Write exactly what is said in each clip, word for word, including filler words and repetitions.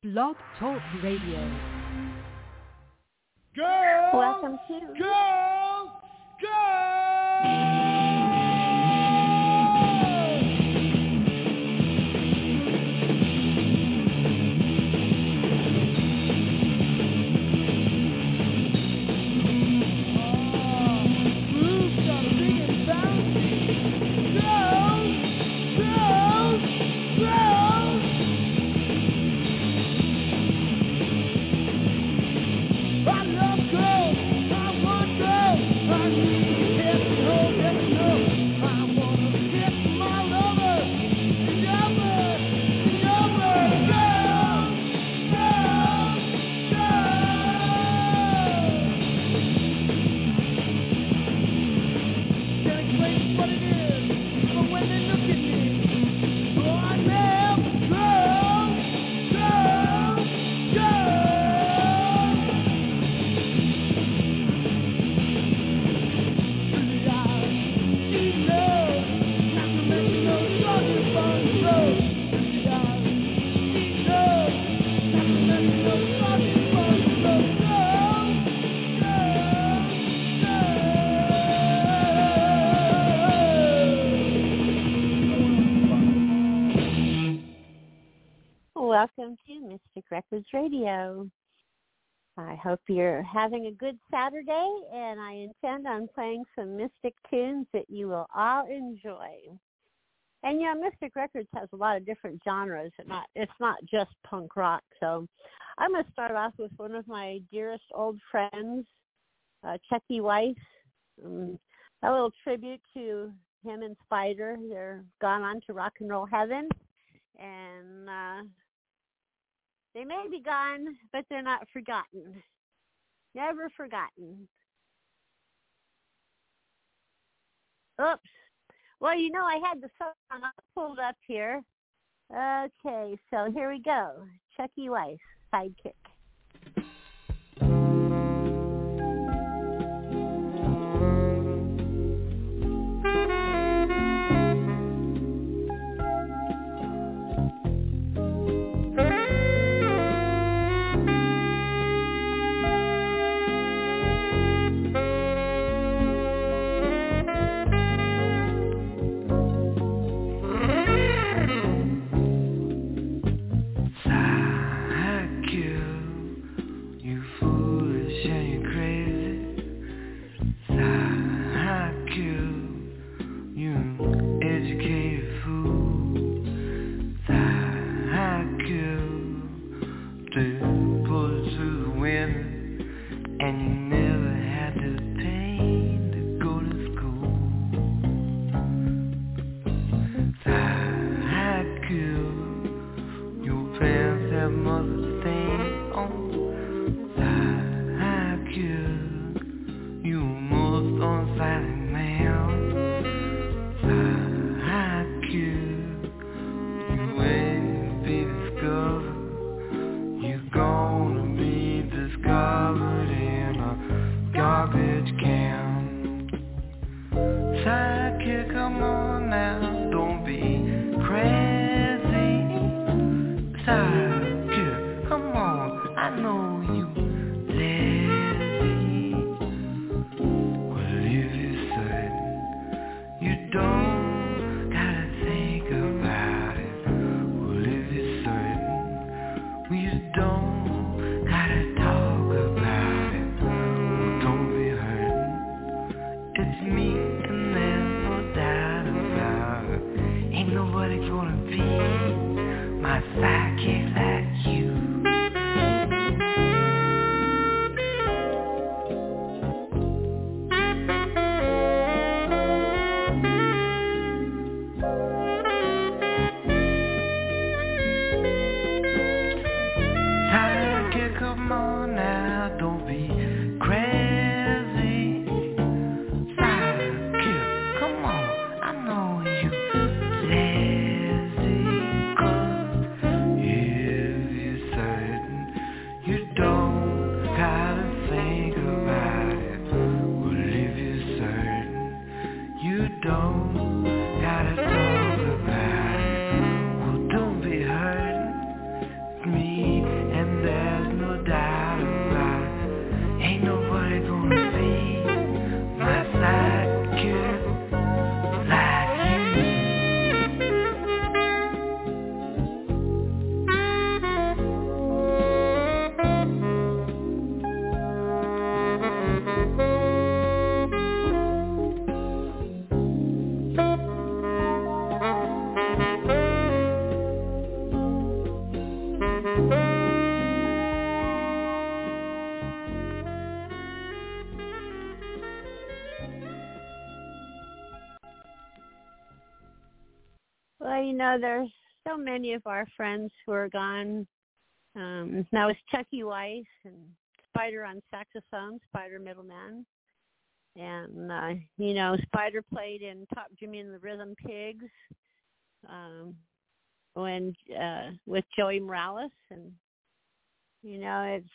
Blog Talk Radio. Girls, Welcome to girls, girls. Welcome to Mystic Records Radio. I hope you're having a good Saturday, and I intend on playing some Mystic tunes that you will all enjoy. And, you know, Mystic Records has a lot of different genres. It's not, it's not just punk rock. So I'm going to start off with one of my dearest old friends, uh, Chucky Weiss. Um, a little tribute to him and Spider. They're gone on to rock and roll heaven. And uh, they may be gone, but they're not forgotten. Never forgotten. Oops. Well, you know, I had the song pulled up here. Okay, so here we go. Chucky Weiss, Sidekick. If you say Well, you know, there's so many of our friends who are gone. Um, that was Chucky Weiss and Spider on saxophone, Spider Middleman. And, uh, you know, Spider played in Top Jimmy and the Rhythm Pigs um, when uh, with Joey Morales. And, you know, it's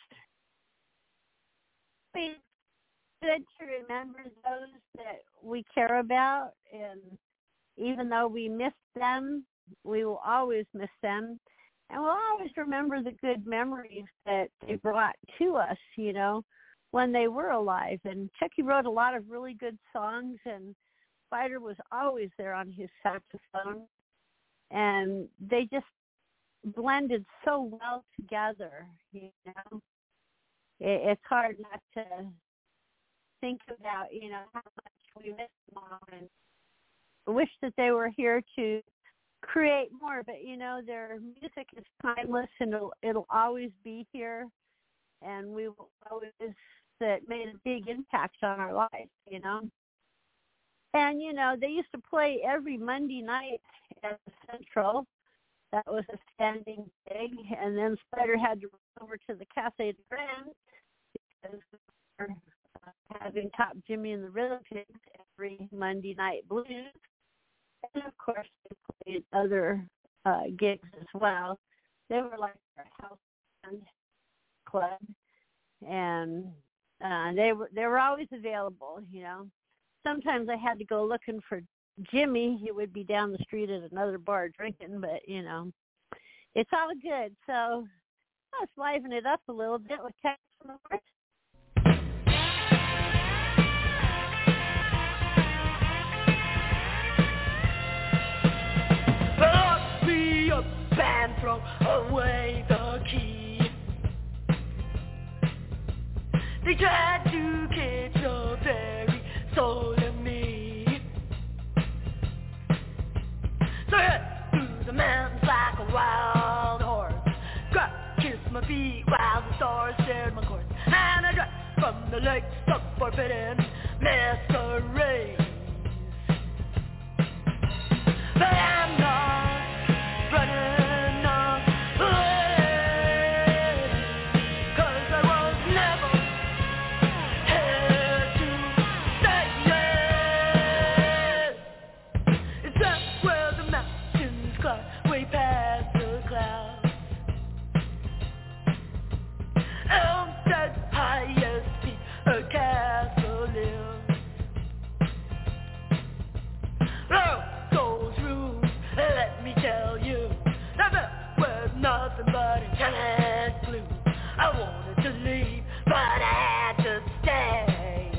it's good to remember those that we care about. And even though we miss them, we will always miss them. And we'll always remember the good memories that they brought to us, you know, when they were alive. And Chucky wrote a lot of really good songs, and Spider was always there on his saxophone. And they just blended so well together, you know. It, it's hard not to think about, you know, how much we miss them all, and wish that they were here to create more. But, you know, their music is timeless, and it'll, it'll always be here. And we will always, that made a big impact on our life, you know. And, you know, they used to play every Monday night at the Central. That was a standing gig. And then Spider had to run over to the Cafe de Grand because we were uh, having Top Jimmy and the Rhythm Pigs every Monday night blues. And, of course, they played other uh, gigs as well. They were like our house band club. And uh, they were they were always available, you know. Sometimes I had to go looking for Jimmy. He would be down the street at another bar drinking, but, you know, it's all good. So let's liven it up a little bit with Texas from the North. Up me up and throw away the key. They tried to catch the very soul of me. So I head through the mountains like a wild horse. Grab, kiss my feet while the stars stared my course. And I dropped from the lakes of forbidden masquerades. But I'm not running. Nothing but intelligent glue. I wanted to leave, but I had to stay.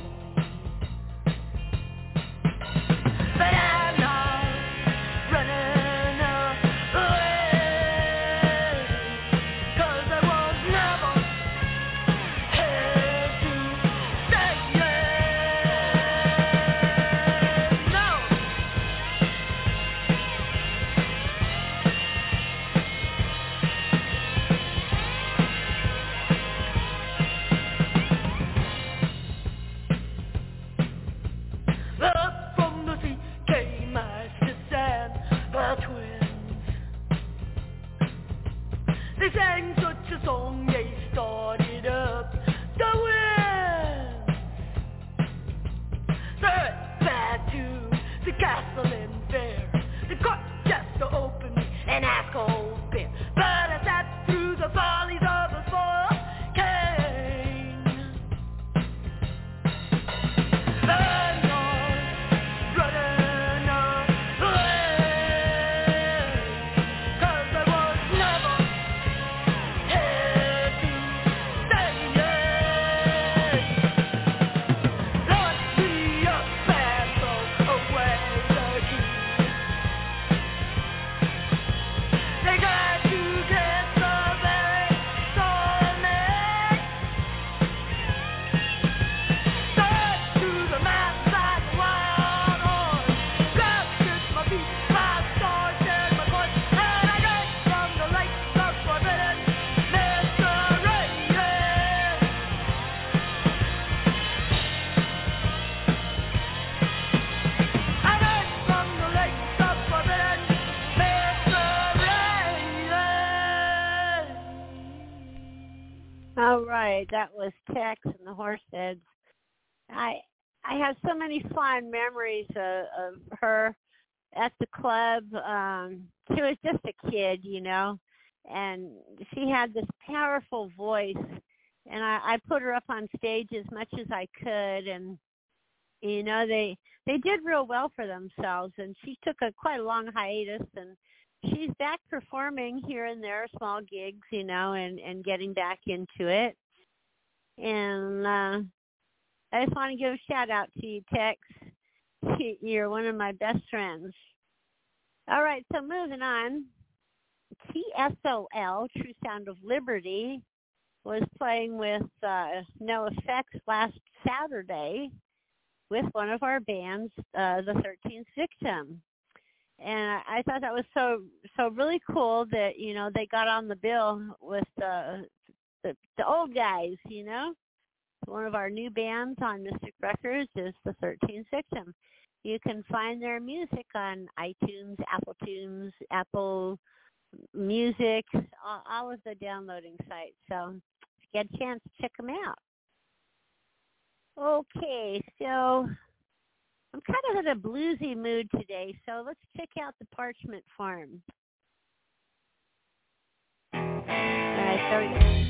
But I'm not running away, 'cause I was never here to stay. No. Up from the sea came my sisters and my twins. They sang such a song, they started up the wind. So I went back to the castle in Fair. The court just to open me and ask old bear. But I sat through the follies of the spoil king. I'm not running away, 'cause I was never here to All right, that was Tex and the Horseheads. I I have so many fond memories of, of her at the club. Um, she was just a kid, you know, and she had this powerful voice. And I, I put her up on stage as much as I could, and you know they they did real well for themselves. And she took a quite a long hiatus, and she's back performing here and there, small gigs, you know, and, and getting back into it. And uh, I just want to give a shout out to you, Tex. You're one of my best friends. All right, so moving on. T S O L, True Sound of Liberty, was playing with uh, NoFX last Saturday with one of our bands, uh, the thirteenth Victim. And I thought that was so so really cool that, you know, they got on the bill with the, the the old guys, you know. One of our new bands on Mystic Records is the thirteenth Victim. You can find their music on iTunes, Apple Tunes, Apple Music, all, all of the downloading sites. So if you get a chance, check them out. Okay, so I'm kind of in a bluesy mood today, so let's check out the Parchment Farm. All right, there we go.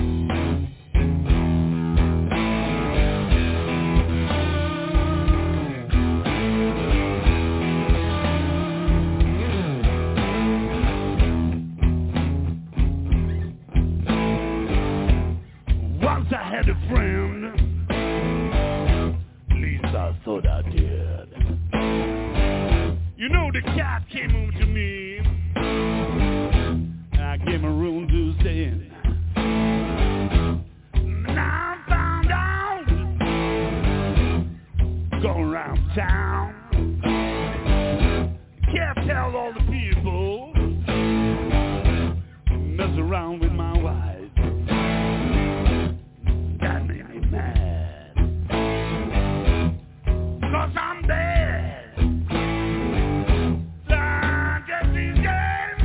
Once I had a friend, at least I thought I did. You know, the cat came home to me, and I gave him a room to stay in. Now I found out, going around town, can't tell all the people, mess around with my wife. That made me mad, 'cause I'm bad. Like at these games.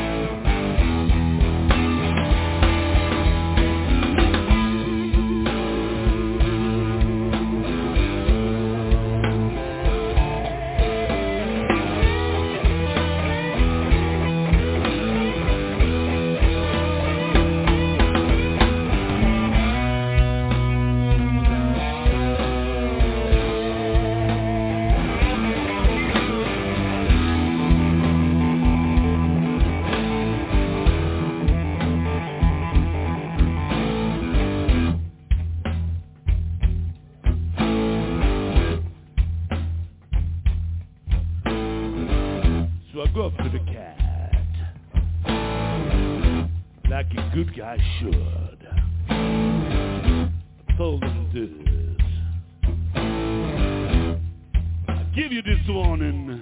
So I go up to the cat, like a good guy should. I told him this: I give you this warning,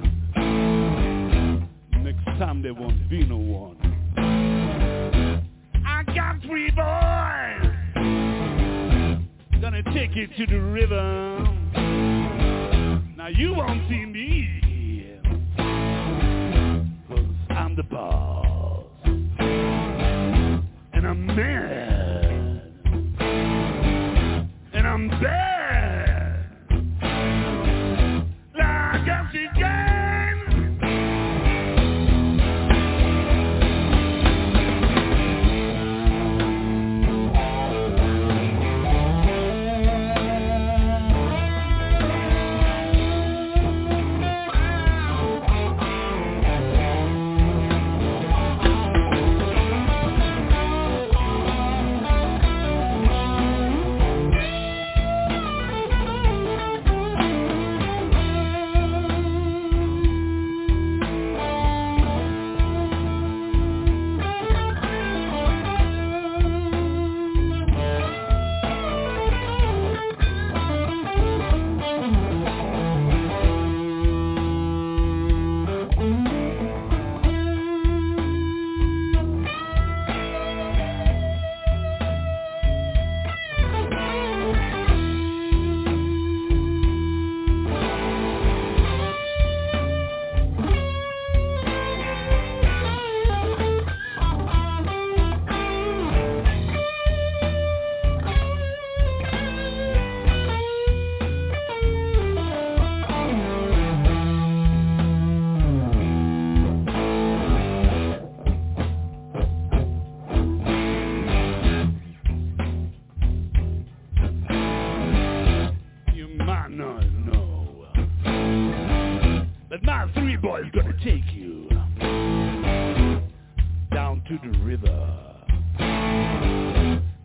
next time there won't be no one. I got three boys, gonna take you to the river. Now you won't see me, I'm the boss, and I'm mad, and I'm bad, like a chicken.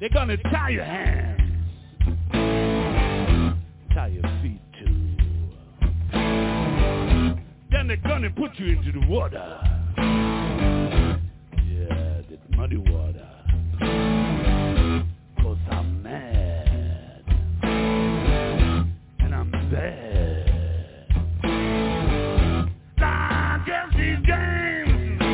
They're gonna tie your hands, tie your feet too. Then they're gonna put you into the water. Yeah, the muddy water. 'Cause I'm mad and I'm bad. Nah, just these games.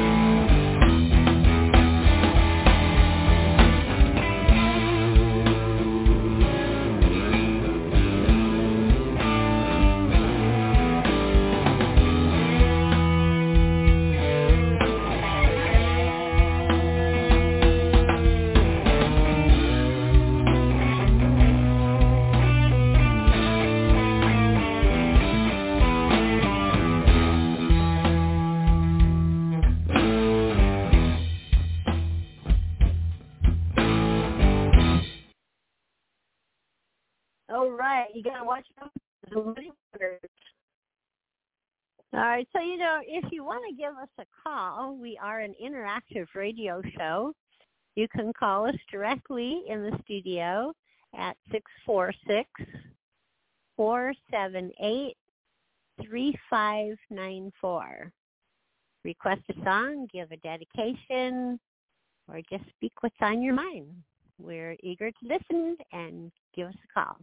All right, you gotta watch them. All right, so you know, if you want to give us a call, we are an interactive radio show. You can call us directly in the studio at six four six, four seven eight, three five nine four. Request a song, give a dedication, or just speak what's on your mind. We're eager to listen and give us a call.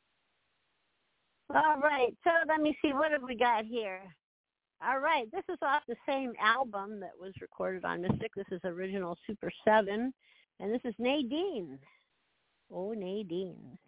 All right, so let me see, what have we got here? All right, this is off the same album that was recorded on Mystic. This is original Super seven, and this is Nadine. Oh, Nadine.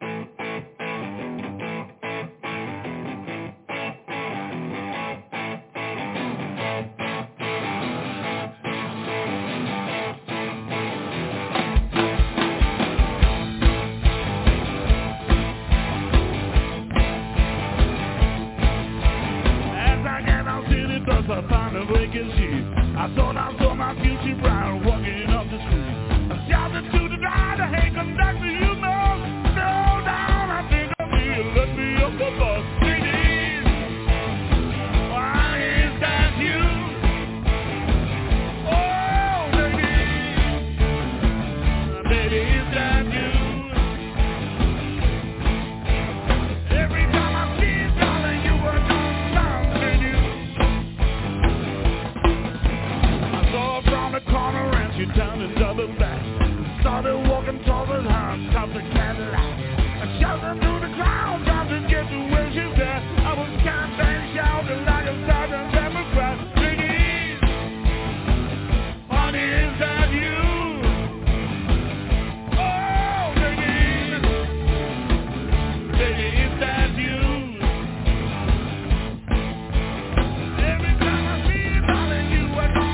I found a vacancy. I thought I saw my future bride walking up the street. I shouted to the driver, hey conductor, you know, slow down, I think I'll be, let me up the bus. Ladies, why is that you? Oh, ladies, baby, is that you? Every time I see you, darling, you were gone, something you. From the corner and she turned and doubled back. Started walking towards her house, topped the Cadillac. I shouted through the crowd, trying to get to where she's at. I was campaign shouting like a Southern Democrat. Ladies, honey, is that you? Oh, ladies, baby, is that you? Every time I see you, darling, you are gone.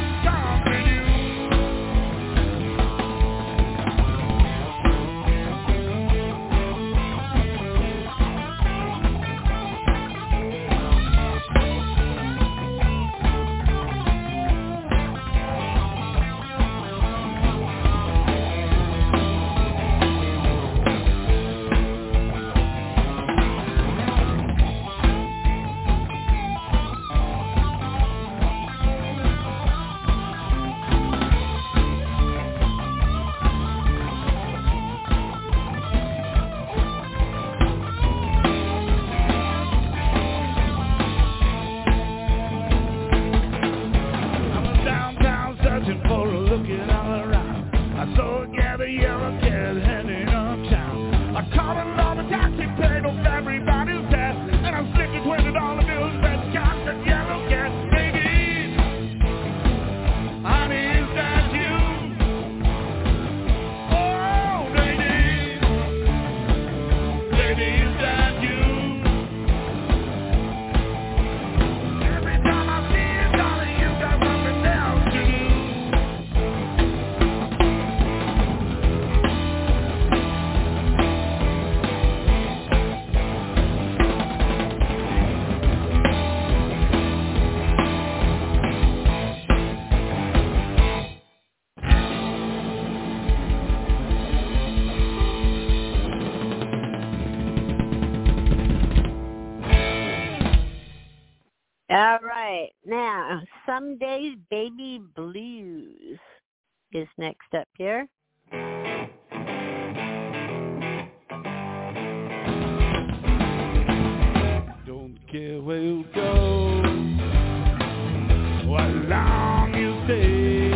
All right. Now, Some Days Baby Blues is next up here. care where you go, what long you stay,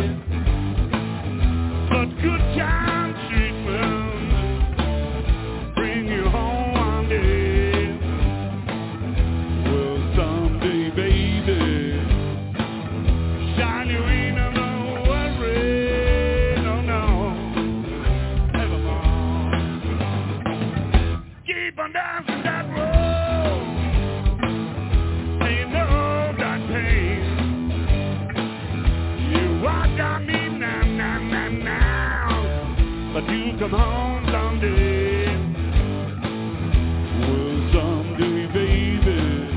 but good time treatment bring you home one day. Well, someday, baby, shine you in a worry, no, no, evermore. Keep on dancing that road, and you know that pain. You walk on me now, now, now, now, but you come home someday. Well, someday, baby,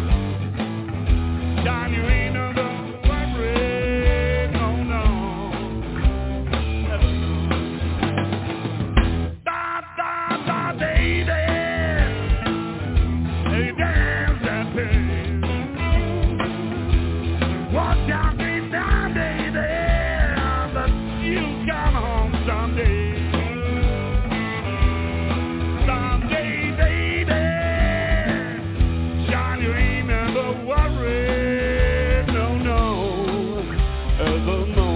shine you in a worry, no, no, never know. Da, da, da, baby, hey, dance that pain. Walk down me now, baby, but you come home someday. Someday, baby, shine you ain't never worry, no, no, ever know.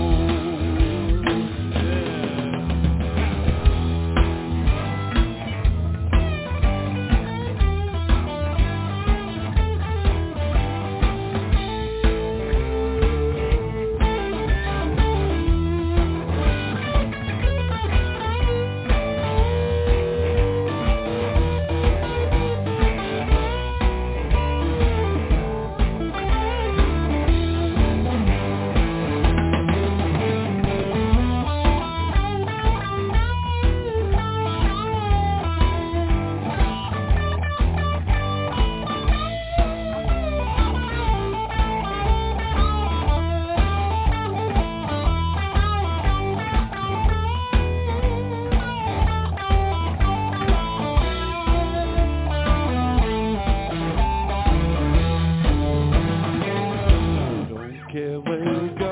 Don't care where you go,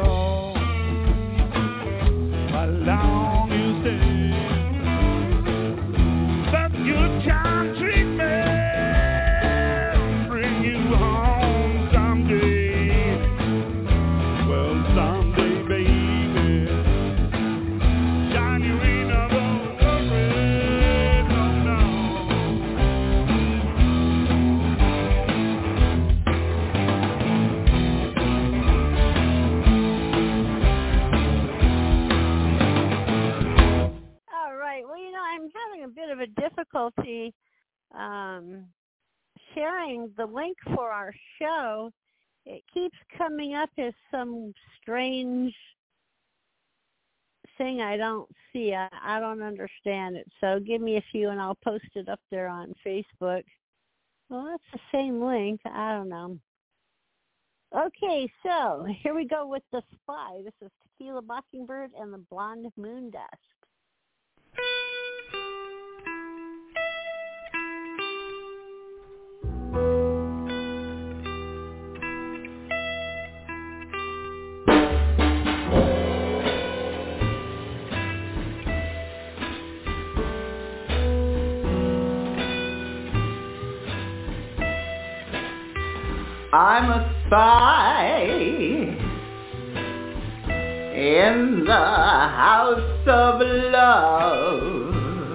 how long you stay, but good time treatment bring you home someday. Well, someday, baby, shine you in a worry, no, no. All right. Well, you know, I'm having a bit of a difficulty um, sharing the link for our show. It keeps coming up as some strange thing I don't see. I, I don't understand it. So give me a few and I'll post it up there on Facebook. Well, that's the same link. I don't know. Okay, so here we go with The Spy. This is Tequila Mockingbird and the Blonde Moon Dust. I'm a spy in the house of love.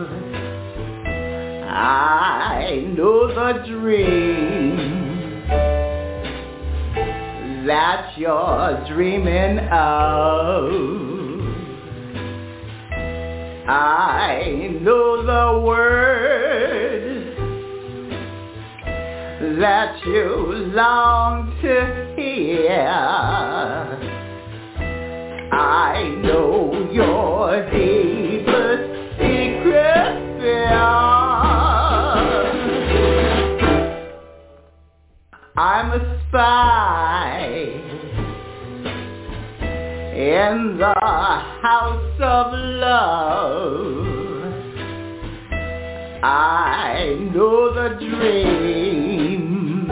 I know the dream that you're dreaming of. I know the word that you long to hear. I know your deepest secret fear. I'm a spy in the house of love. I know the dream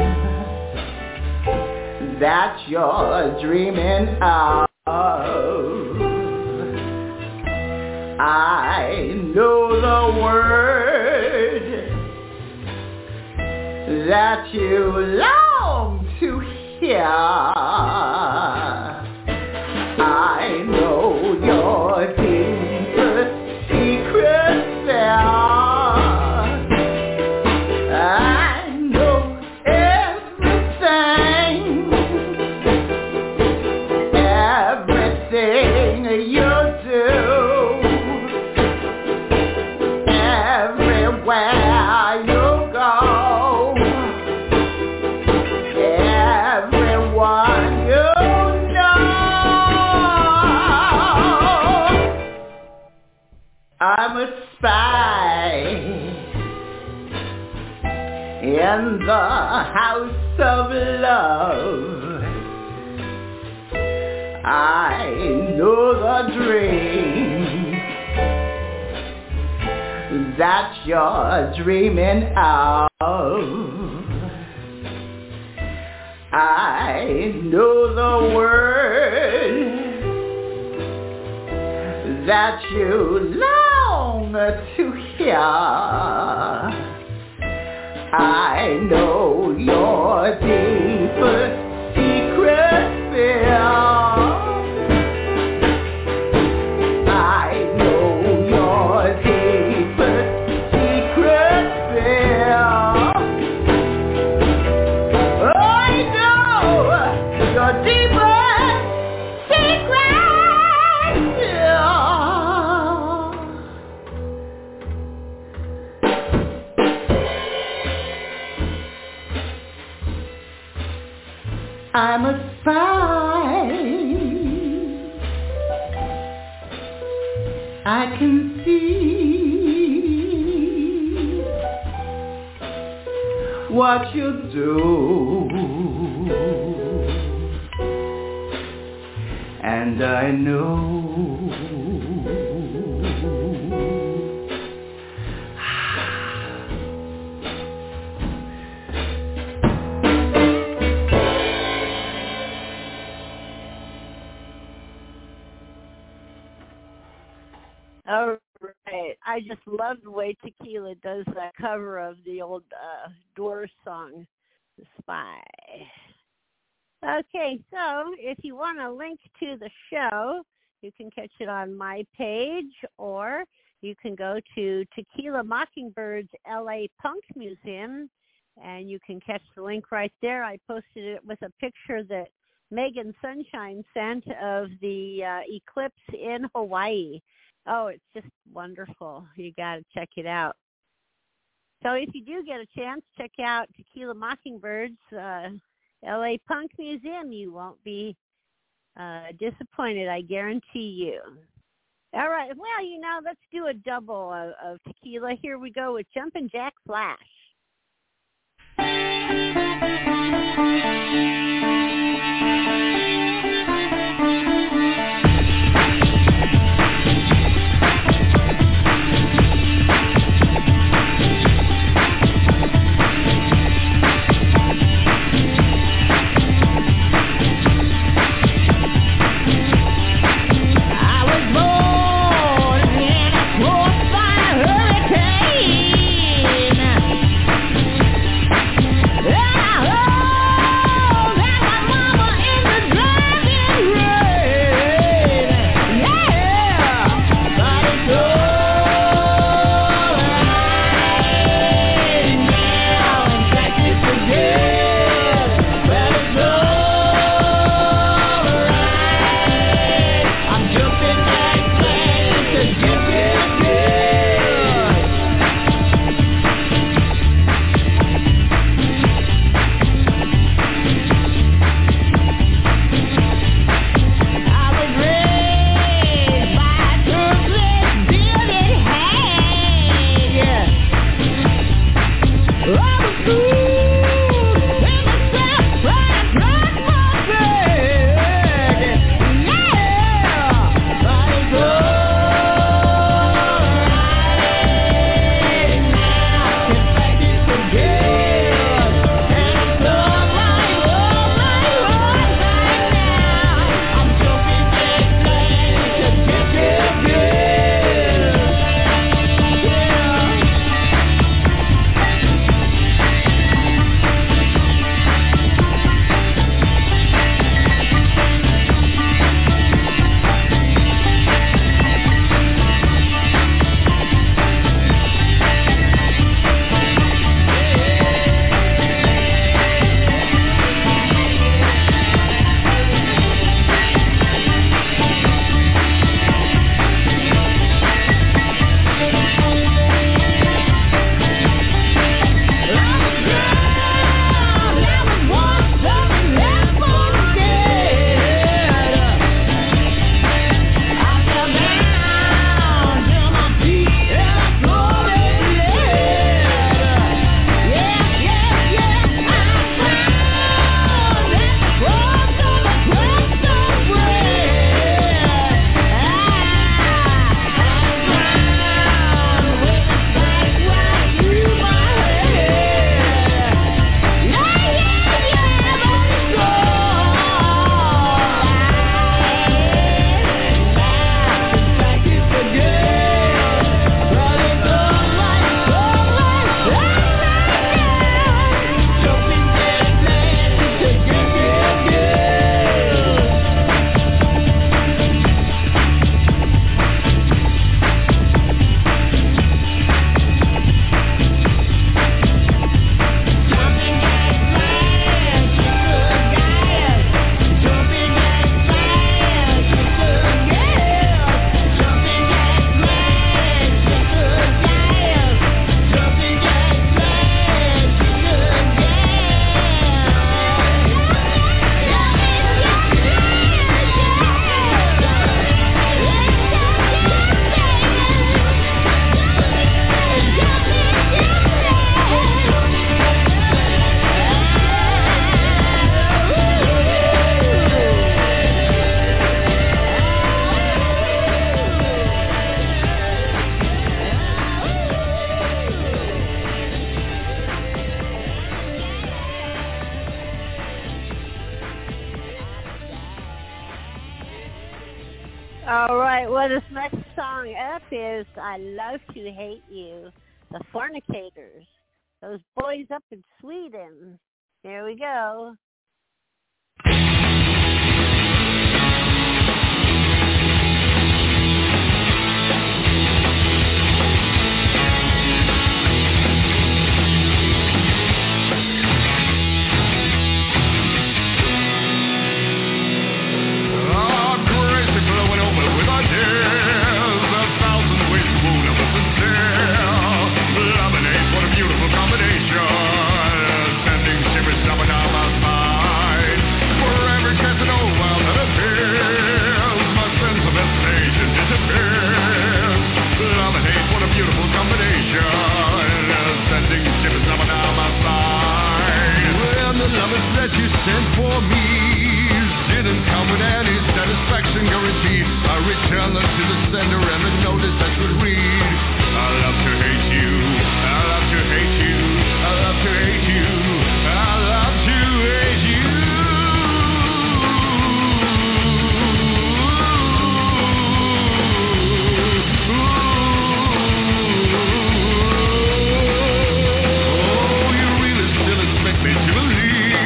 that you're dreaming of. I know the word that you long hear. I know your deepest secrets there. I know everything, everything you do, everywhere you go, everyone you know. I'm a spy in the house of love. I know the dream that you're dreaming of. I know the word that you long to hear. I know your deepest secret fear. I know your deepest secret fear. I know your deepest secret fear. I'm a spy. I can see what you do, and I know All right. I just love the way Tequila does that cover of the old uh, Doors song, The Spy. Okay, so if you want a link to the show, you can catch it on my page, or you can go to Tequila Mockingbird's L A Punk Museum, and you can catch the link right there. I posted it with a picture that Megan Sunshine sent of the uh, eclipse in Hawaii. Oh, it's just wonderful. You got to check it out. So if you do get a chance, check out Tequila Mockingbird's uh, L A Punk Museum. You won't be uh, disappointed, I guarantee you. All right. Well, you know, let's do a double of, of Tequila. Here we go with Jumpin' Jack Flash. Oh, right, well, this next song up is I Love to Hate You, the Fornicators, those boys up in Sweden. Here we go. That you sent for me didn't come with any satisfaction guarantee. I returned them to the sender and the notice that would read, I love to hate you, I love to hate you, I love to hate you, I love to hate you. Oh, you really still expect me to believe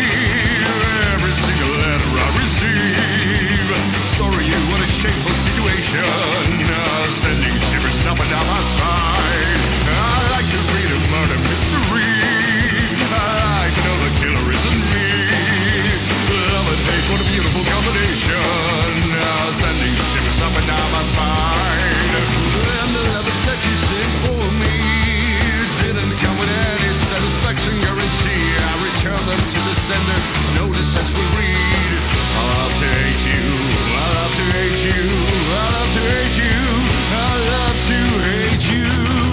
shameful situation, uh, sending shivers up and down my spine. I like to read a murder mystery. I like to know the killer isn't me. Love and hate, what a beautiful combination, uh, sending shivers up and down my spine. And the letters that you sent for me didn't come with any satisfaction guarantee. I returned them to the sender, notice as we read, I love to hate you, I love to hate you. I love to hate you, I love to hate you.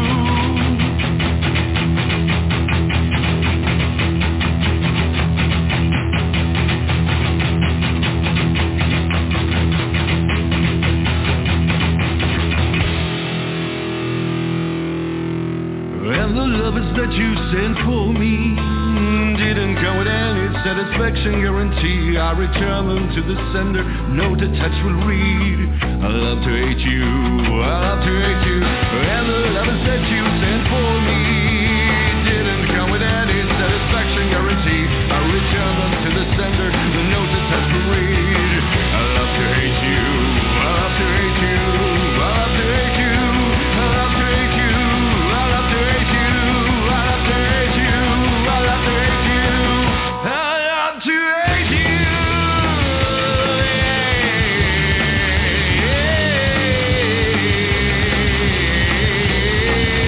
And the lovers that you sent for me didn't come with any satisfaction guarantee. I return them to the sender, note attached will read, I love to hate you, I love to hate you. And the lovers that you sent for me didn't come with any satisfaction guarantee. I return them to the sender, the note attached will read, I love to hate you, I love to hate you, I love to hate you, I love to hate you, I love to hate you, I love to hate you, I love to hate you. Yeah.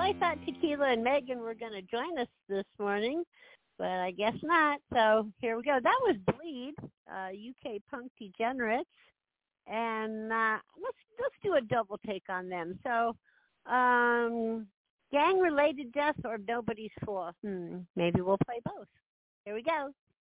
I thought Tequila and Megan were going to join us this morning, but I guess not. So here we go. That was Bleed, uh, U K punk degenerates, and uh, let's let's do a double take on them. So, um, gang-related death or nobody's fool? Hmm, maybe we'll play both. Here we go.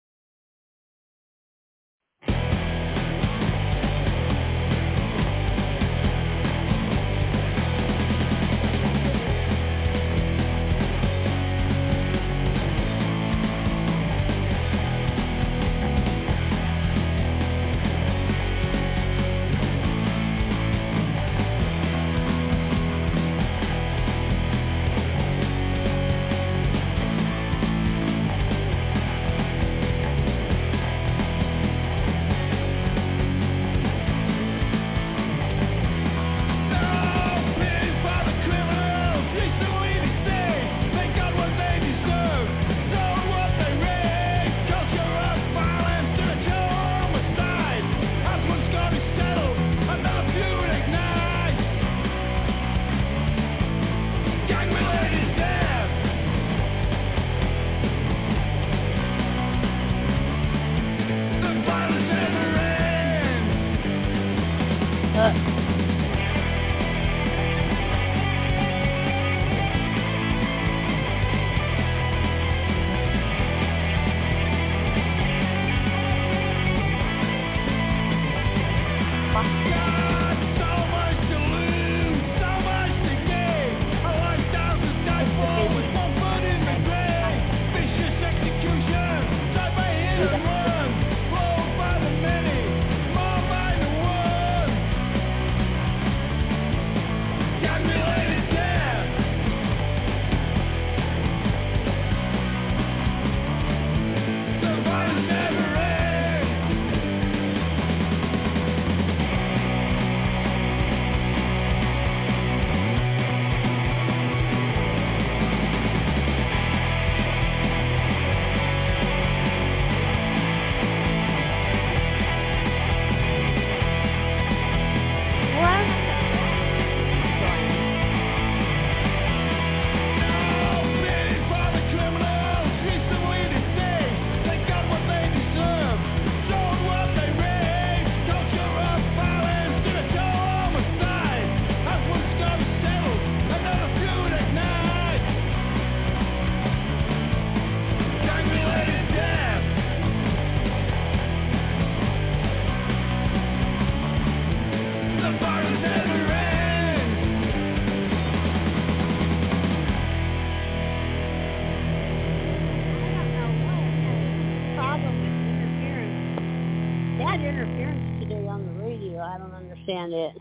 It.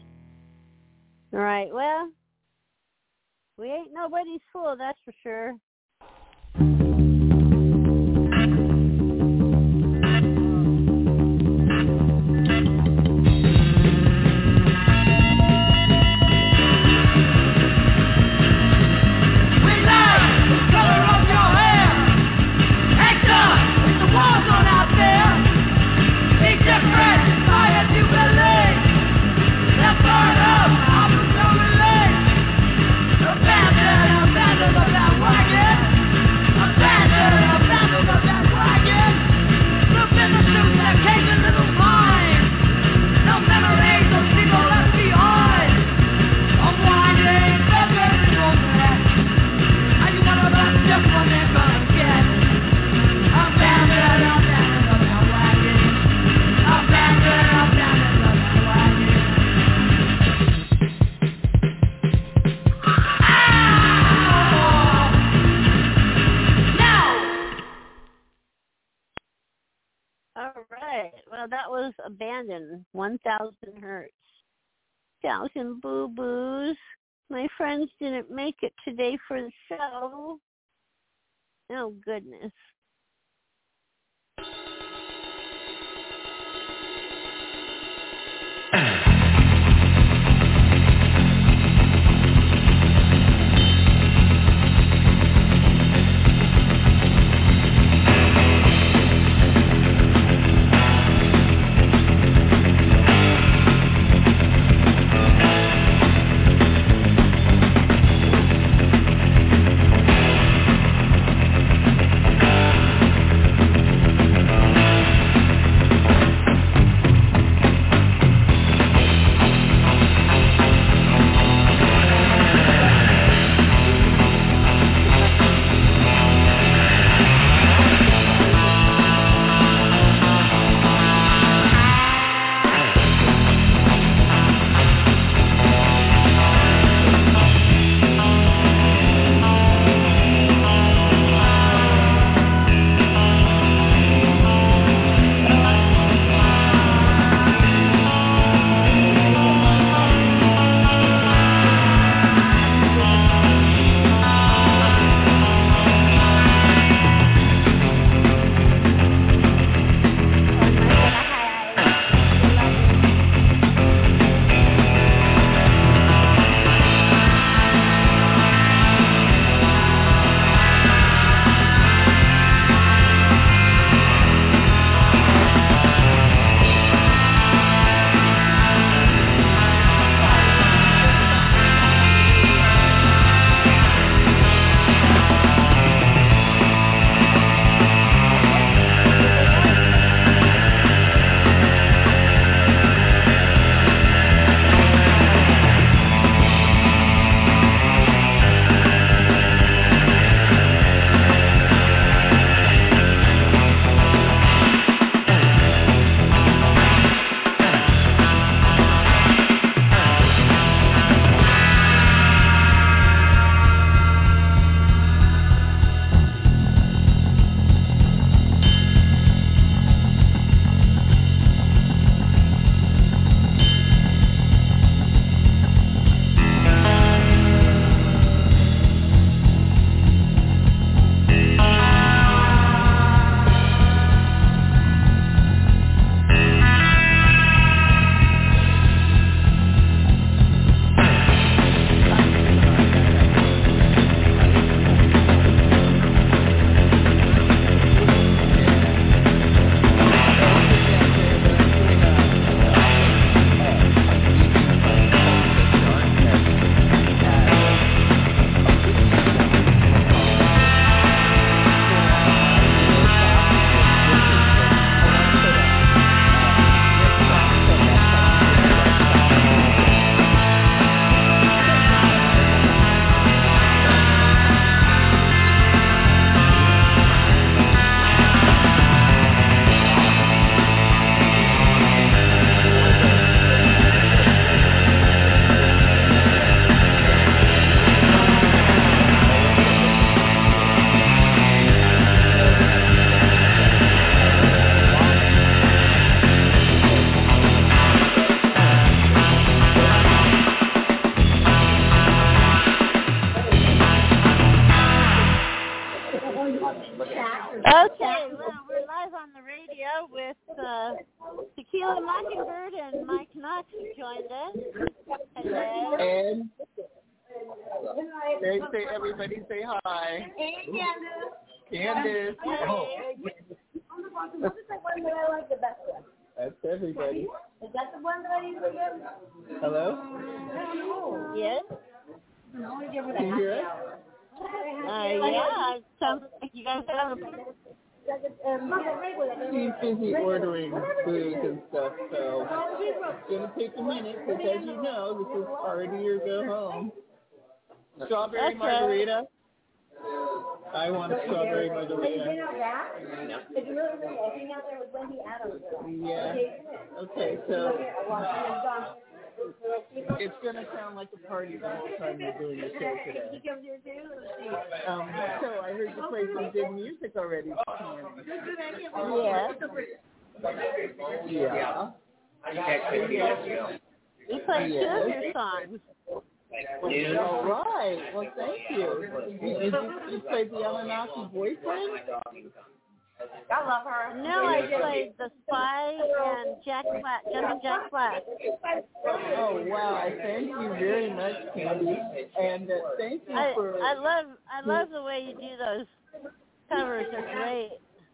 All right, well, we ain't nobody's fool, that's for sure. That was Abandoned, one thousand hertz. Thousand boo-boos. My friends didn't make it today for the show. Oh, goodness. show with uh, Tequila Mockingbird and Mike Knox who joined us. Hello. And they say everybody say hi. Hey, Candace. Candace. Oh. What is that one that I like the best one? That's everybody. Is that the one that I usually give? Hello? Yes? Can you hear us? Uh, yeah, it sounds like you guys have a... He's busy ordering food and stuff, so it's going to take a minute because, as you know, this is party or go home. Strawberry That's margarita. I want a strawberry margarita. Yeah. Okay, so it's going to sound like a party the whole time you're doing the show today. Um, so I heard you play some good music already this morning. Yeah. Yeah. You played two of your songs. All right. Well, thank you. You, you, you played the Anunnaki Boyfriend? I love her. No, I played The Spy and Jack Flat, Jumping Jack Flat. Oh, wow. Thank you very much, Candy. And uh, thank you I, for... I love I love the way you do those covers. They're great.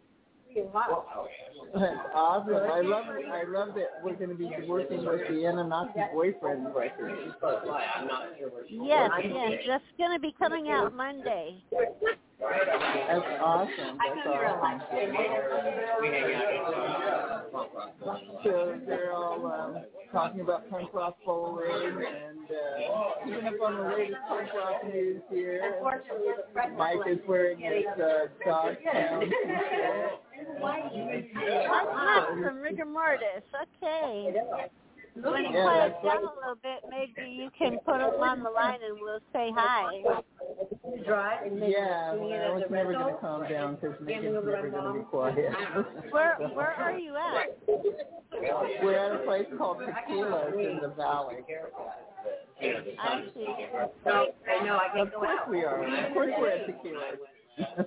That's awesome. I love it. I love that we're going to be working with the Anunnaki Boyfriend record. Yes, yes. That's going to be coming out Monday. That's awesome. That's awesome. So they're all um, talking about punk rock bowling and uh, keeping up on the latest punk rock news here. Mike is wearing his uh, Dogtown t-shirt. Mike Knox from Rigor Mortis. Okay. When you play it down a little bit, maybe you can put them on the line and we'll say hi. Yeah, well, I was never going to calm down because Megan's never going to be quiet. Where Where are you at? We're at a place called Tequila's in the valley. I see. I know, I Of course we are. Of course we're at Tequila's.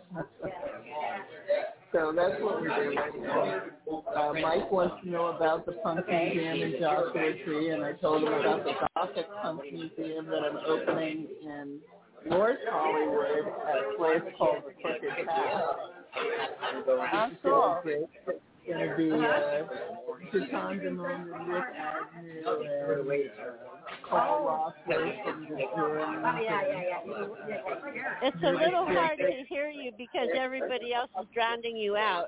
So that's what we're doing right now. Uh, Mike wants to know about the Pumpkin Jam in Joshua Tree, and I told him about the Gothic Punk Museum that I'm opening in North Hollywood at a place called the Crooked Path. That's cool. It's going to be uh, Chetan Damon and Rick Agnew and uh, Carl Rossler from the German. It's a little hard to hear you because everybody else is drowning you out.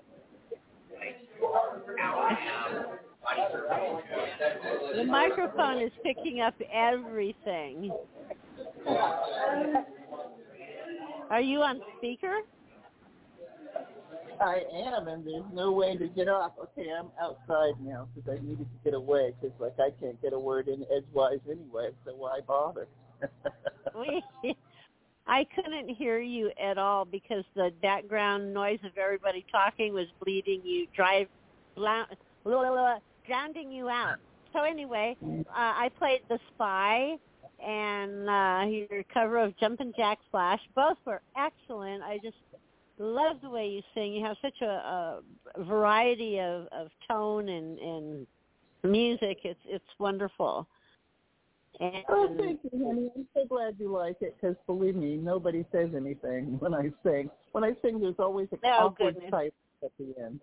The microphone is picking up everything. Are you on speaker? I am, and there's no way to get off. Okay, I'm outside now because I needed to get away because, like, I can't get a word in edgewise anyway, so why bother? we, I couldn't hear you at all because the background noise of everybody talking was bleeding you, drive, blah, blah, blah, drowning you out. So anyway, uh, I played The Spy and uh, your cover of Jumpin' Jack Flash. Both were excellent. I just love the way you sing. You have such a, a variety of, of tone and, and music. It's it's wonderful. And oh, thank you, honey. I'm so glad you like it because, believe me, nobody says anything when I sing. When I sing, there's always an oh, awkward goodness. type at the end.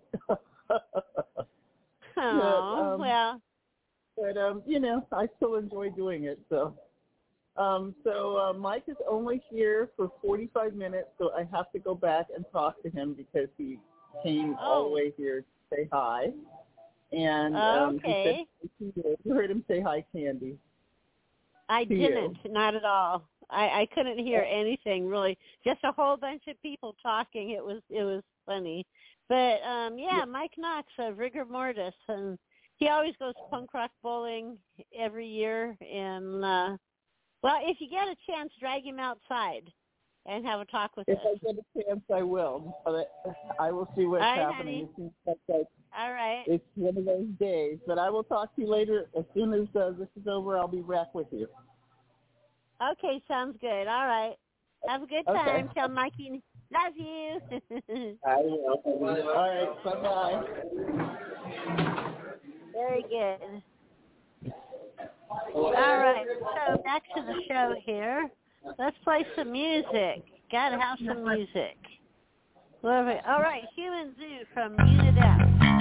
Oh, but, um, well. But, um, you know, I still enjoy doing it, so. Um, so uh, Mike is only here for forty-five minutes, so I have to go back and talk to him because he came Oh. all the way here to say hi. And um, Okay. he said, you heard him say hi, Candy. I to you. didn't, not at all. I, I couldn't hear anything really. Just a whole bunch of people talking. It was it was funny. But um, yeah, Yeah. Mike Knox of Rigor Mortis, and he always goes punk rock bowling every year. And uh, well, if you get a chance, drag him outside and have a talk with If us. I get a chance, I will. But I will see what's All right, happening. honey. It seems like that All right. it's one of those days. But I will talk to you later. As soon as uh, this is over, I'll be back with you. Okay, sounds good. All right. Have a good Okay. time. Tell Mikey Love you. I will. All right. Bye-bye. Very good. All right. So back to the show here. Let's play some music. Gotta have some music. All right. Human Zoo from Unit F.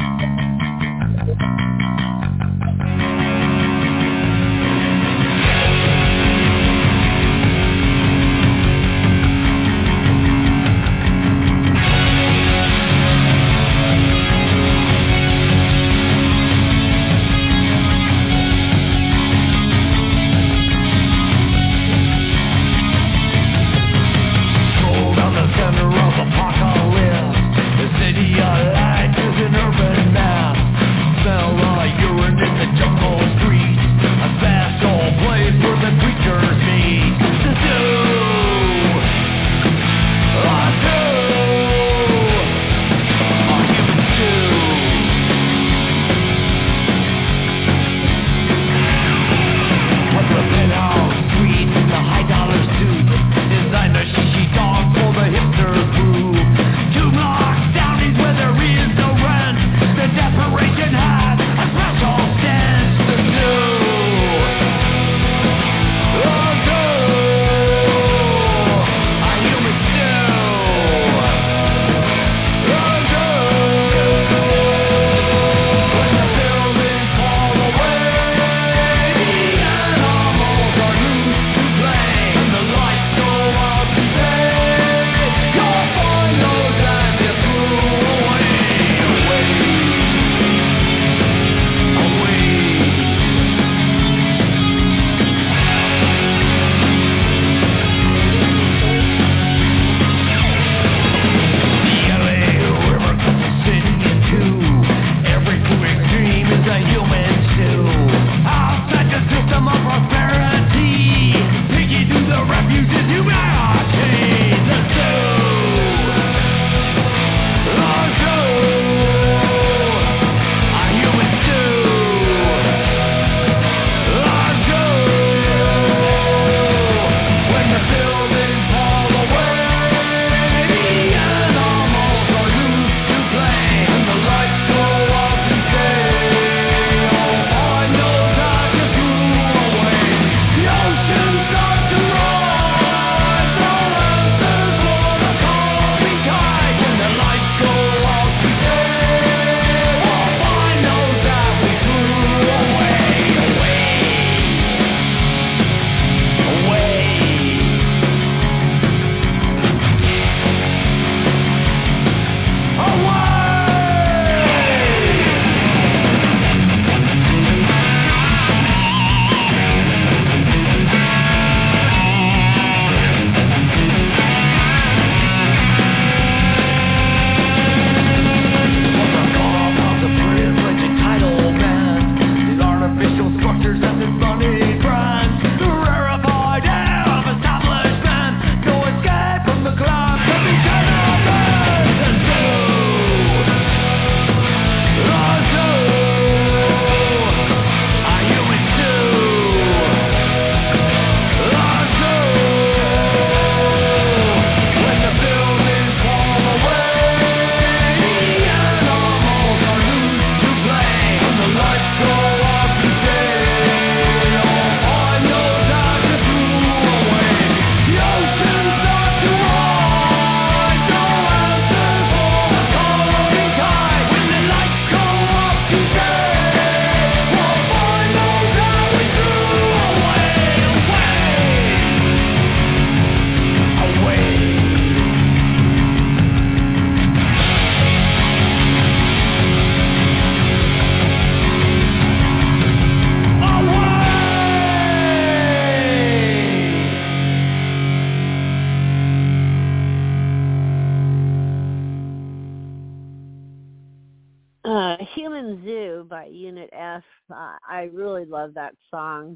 Human Zoo by Unit F. Uh, I really love that song.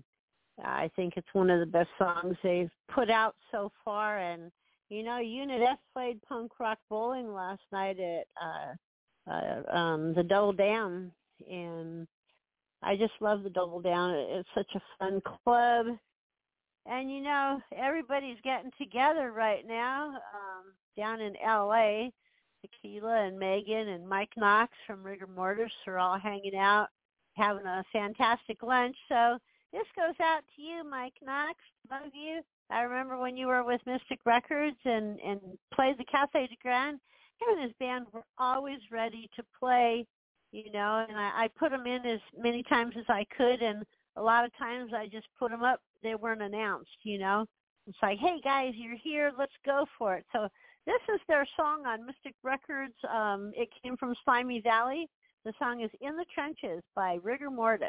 I think it's one of the best songs they've put out so far. And, you know, Unit F played punk rock bowling last night at uh, uh, um, the Double Down. And I just love the Double Down. It's such a fun club. And, you know, everybody's getting together right now um, down in L A Tequila and Megan and Mike Knox from Rigor Mortis are all hanging out, having a fantastic lunch. So this goes out to you, Mike Knox. Love you. I remember when you were with Mystic Records and, and played the Cafe de Grand. Him and his band were always ready to play, you know, and I, I put them in as many times as I could, and a lot of times I just put them up. They weren't announced, you know. It's like, hey, guys, you're here. Let's go for it. So this is their song on Mystic Records. Um, it came from Slimy Valley. The song is In the Trenches by Rigor Mortis.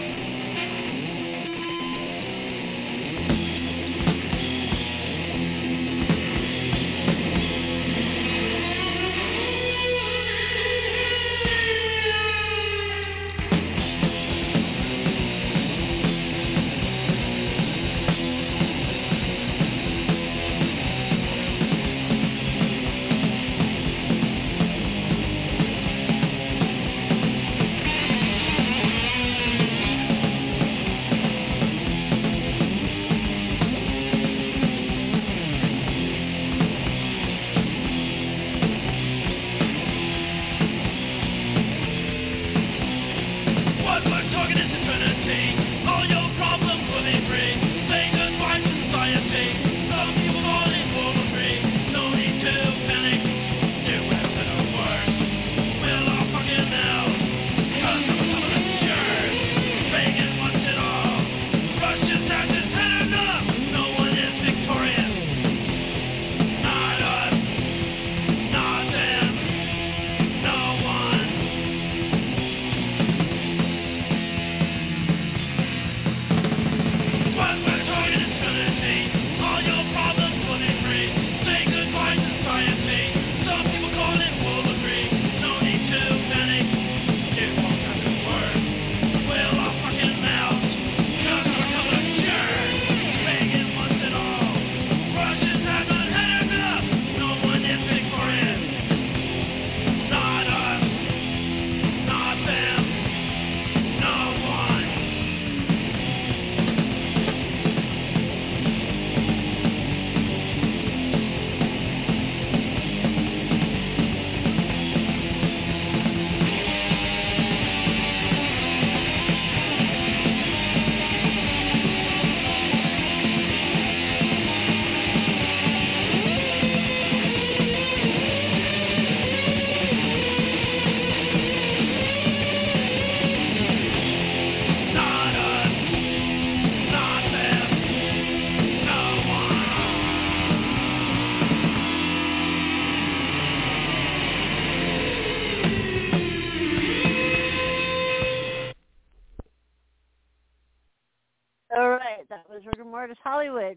That was Rigor Mortis Hollywood.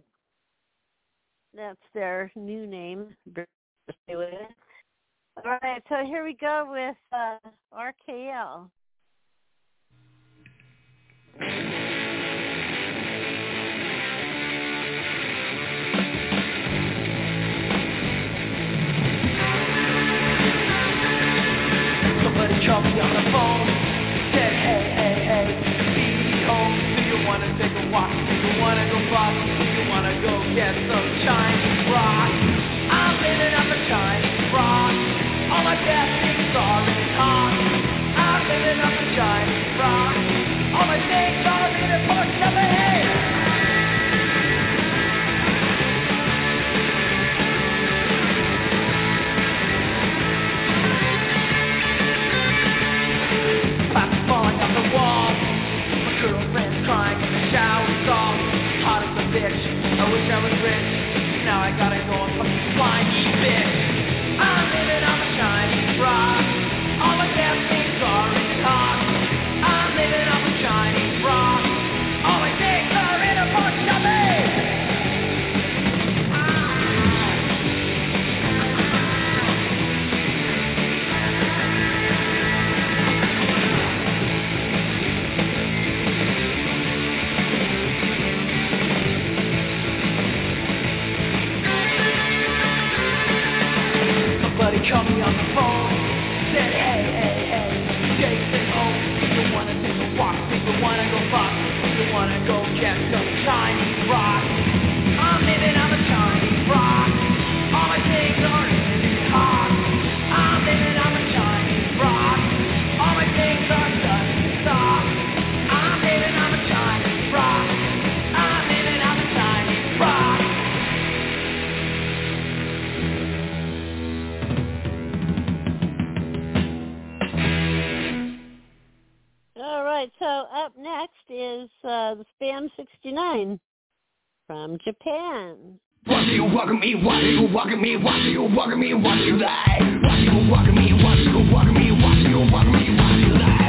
That's their new name. All right, so here we go with uh, R K L. Somebody called me on the phone, said, hey, hey, hey, be home. Do you want to take a walk? Do you want to go bop? Do you want to go get some Chinese rock? I'm living up a Chinese rock. All my bad things are in hot. I'm living up a Chinese rock. All my things are in a porch of a head. Falling off the wall. My girlfriend's crying in the shower stall. Hot as a bitch. I wish I was rich. Now I gotta go and fucking slimy bitch. I'm living on a Chinese rock. All my damn things are in the hot. I'm living on a Chinese rock. All my things are in a porch of me. Somebody called me on the phone, said, hey, hey, hey, Jason, oh, do you want to take a walk? Do you want to go fuck? Do you want to go get some Chinese rock? right, so up next is uh, the Spam sixty-nine from Japan. Why do you walk me? Why do you walk me? Why do you walk me? Why do you lie? Why do you walk me? Why do you walk me? Why do you walk me? Why do you lie?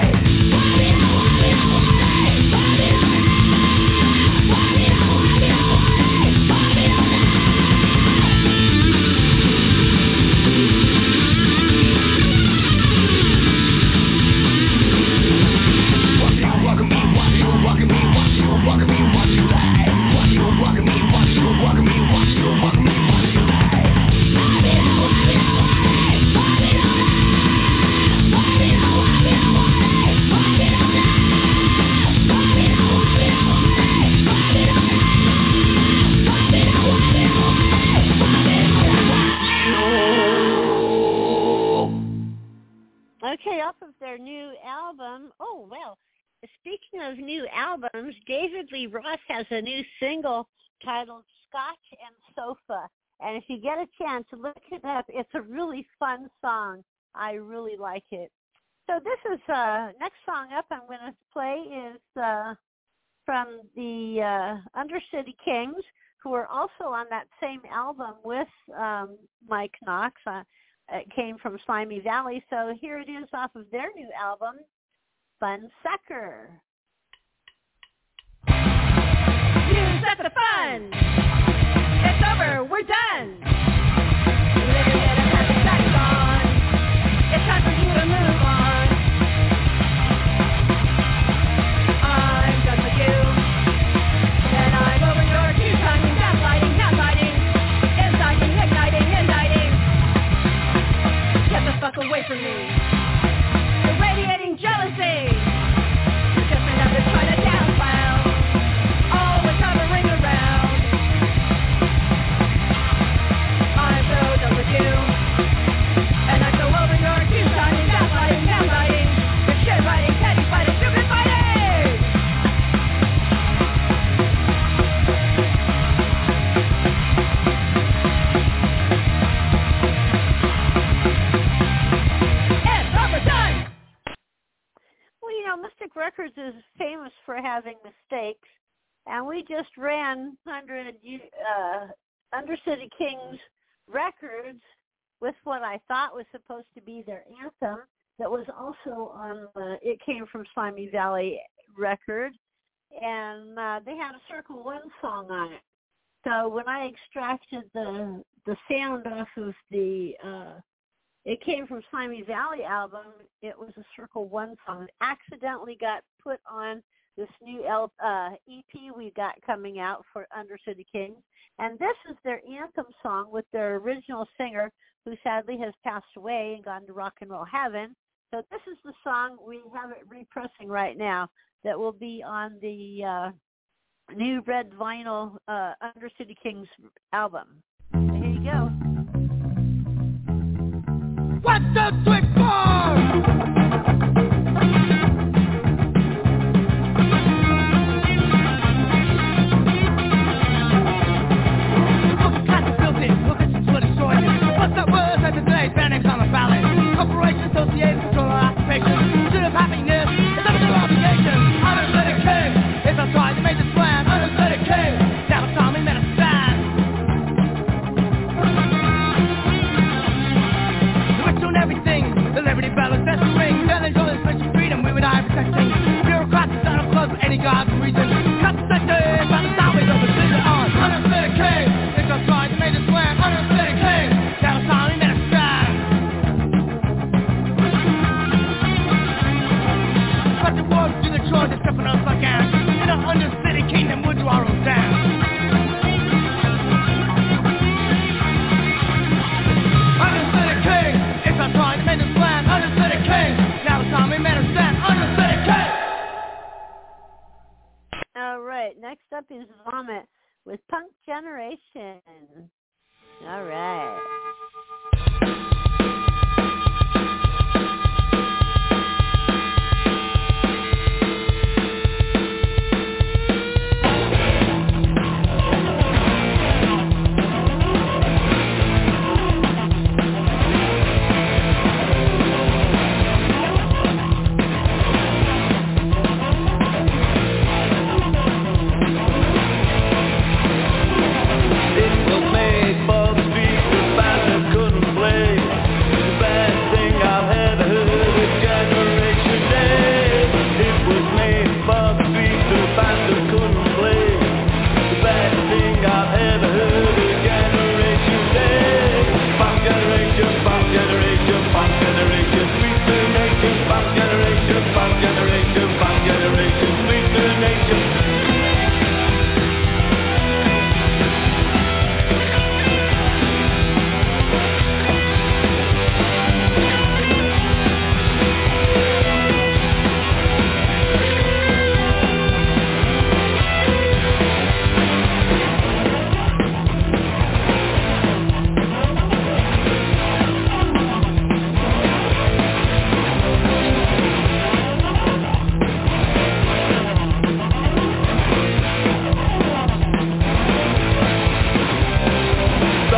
Okay, off of their new album. Oh, well, speaking of new albums, David Lee Roth has a new single titled Scotch and Sofa. And if you get a chance to look it up, it's a really fun song. I really like it. So this is, uh, next song up I'm going to play is uh, from the uh, Undercity Kings, who are also on that same album with um, Mike Knox. Uh, It came from Slimy Valley, so here it is off of their new album, Fun Sucker. You suck the fun. It's over. We're done. Living in a happy saxophone. It's time for you to move on. I'm done with you, and I'm over your two-timing, gaslighting, gaslighting, inciting, igniting, indicting. Get the fuck away from me. You're radiating jealousy. You're just another trying to down clown. Always hovering around. I'm so done with you. And I'm so over your two-timing, gaslighting, gaslighting, your shit writing, petty fighting, stupid fighting. Well, you know, Mystic Records is famous for having mistakes, and we just ran one hundred uh, Undercity Kings records with what I thought was supposed to be their anthem that was also on the It Came From Slimy Valley record, and uh, they had a Circle One song on it. So when I extracted the the sound off of the uh, It Came From Slimy Valley album, it was a Circle One song. It accidentally got put on this new L- uh, E P we got coming out for Undercity Kings. And this is their anthem song with their original singer, who sadly has passed away and gone to rock and roll heaven. So this is the song we have it repressing right now that will be on the uh, new red vinyl uh, Undercity Kings album. So here you go. What's the trick for? What's that word that today banning on the ballot? Corporations, associated, control our occupation. Pursuit of happiness is under the obligation. Undercity King, if I tried to make this plan, Undercity King, never saw me met a stand. Switch on everything, the liberty balance that's the ring. Challenge all this special freedom, we would die protecting. Bureaucrats that are close for any godly reason. Cut the sector, by the sideways of the vision on. Undercity King, if I tried to make this plan, Undercity King. They're stepping us like ants in an Undercity Kingdom would draw them down. Undercity King, if I'm trying to make this plan, Undercity King, now it's time we understand, Undercity King. All right, next up is Vomit with Punk Generation. All right.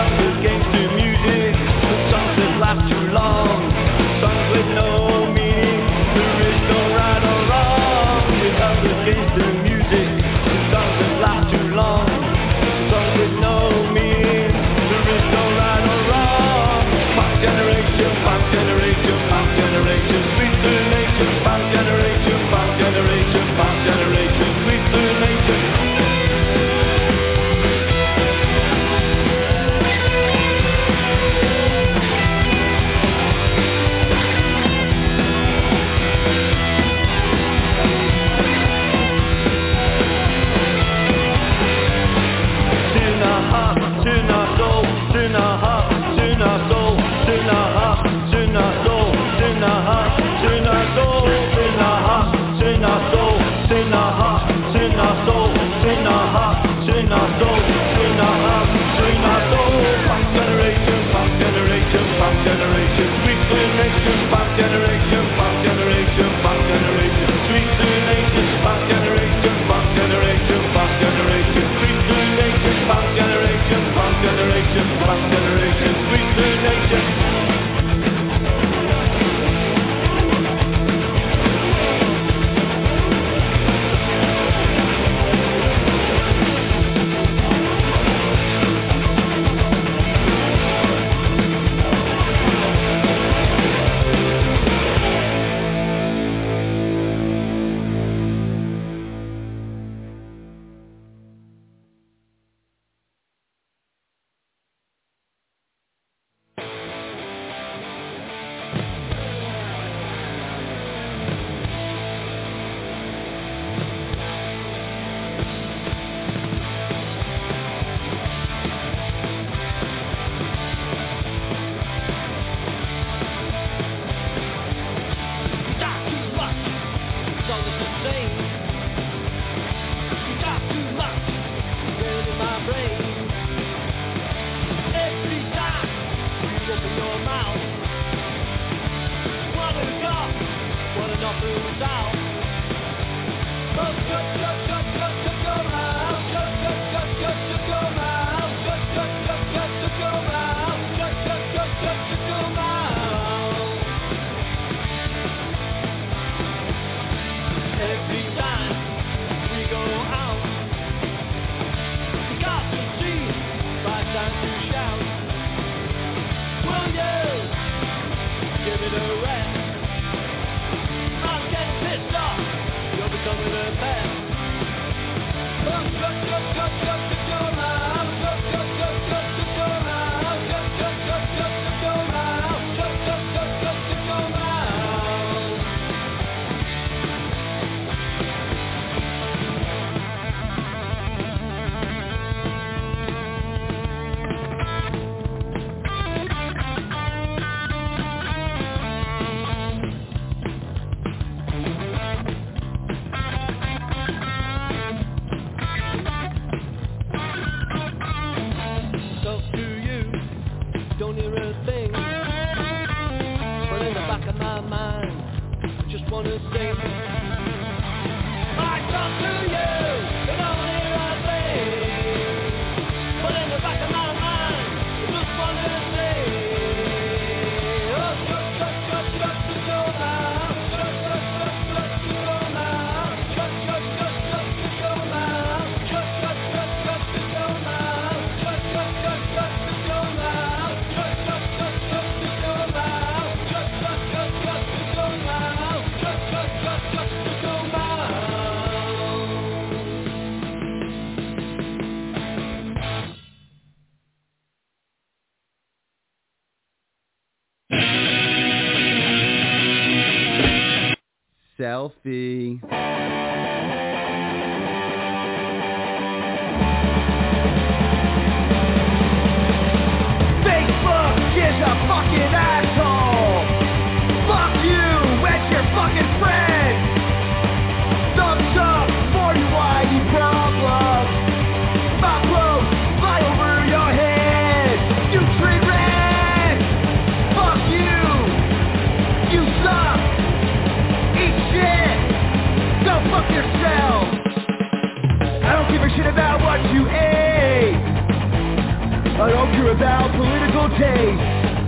Selfie. Facebook is a fucking asshole. Fuck you and your fucking friends. Thumbs up for your whitey problems. My clothes fly over your head. You tree rat. Fuck you. You suck. Eat shit. Go fuck yourself. your political taste.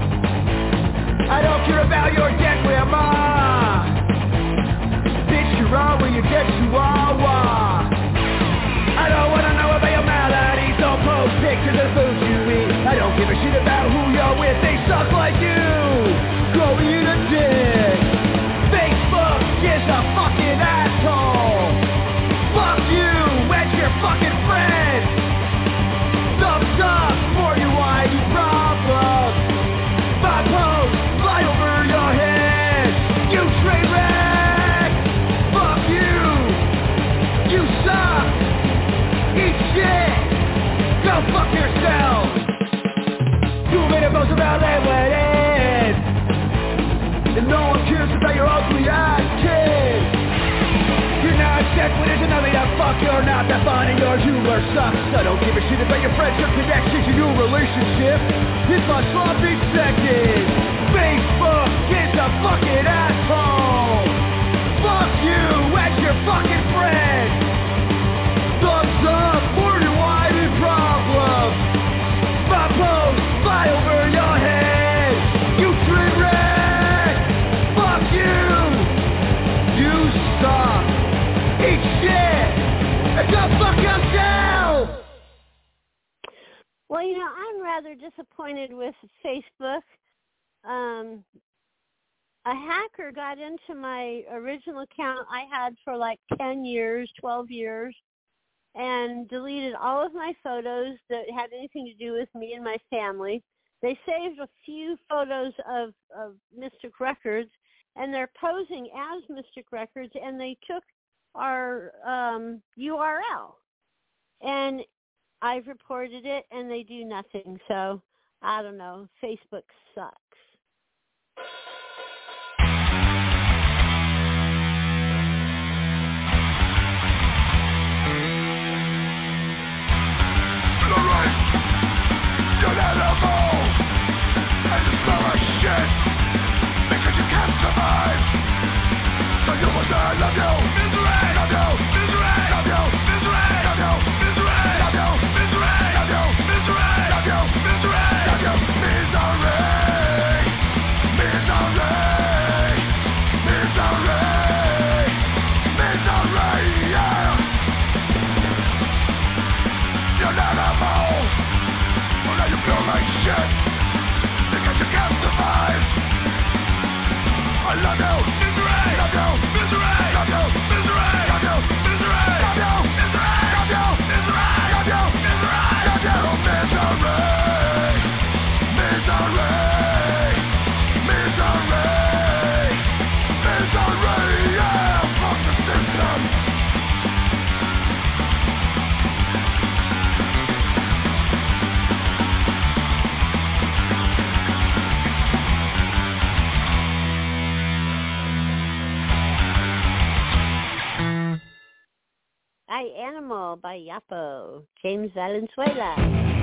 I don't care about your dead grandma. Bitch, you're all where you get chihuahua. I don't wanna know about your maladies. Don't post pictures of food you eat. I don't give a shit about who you're with. They suck like you. Go eat a dick. Facebook is a fucking asshole. Fuck you and your fucking friends. Thumbs up for your whitey problems. My post fly over your head. You train wreck. Fuck you. You suck. Eat shit. Go fuck yourself. Too many posts about landladies. And no one cares about your ugly ass kid. You're not sex when there's another that fuck. You're not that funny, your humor sucks. I don't give a shit about your friends, your connections, your new relationship. It's my sloppy seconds. Facebook is a fucking asshole. Fuck you and your fucking friends. Thumbs up for your whitey problems. My post fly over your head. You train wreck. Fuck you. You suck. Eat shit. And go fuck yourself. Well, you know, I'm rather disappointed with Facebook. Um, a hacker got into my original account I had for like ten years, twelve years, and deleted all of my photos that had anything to do with me and my family. They saved a few photos of, of Mystic Records, and they're posing as Mystic Records, and they took our um, U R L. And I've reported it, and they do nothing. So, I don't know. Facebook sucks. Alright, you're not alone, and you smell like shit, because you can't survive. So you will die, love you, misery, love you, misery, love you, misery, love you, misery, love you, misery, love you, misery, love you, misery, love you, misery, misery, misery, misery, yeah. You're not alone. Well, now you feel like shit because you can't survive. I love you, misery. Love you, misery. Love you, misery. Love you, misery. Love you, misery. Love you, misery. Love you, misery. Love you, misery. Misery. Misery. Misery. Yeah, fuck the system. I Animal by Yapo, James Valenzuela.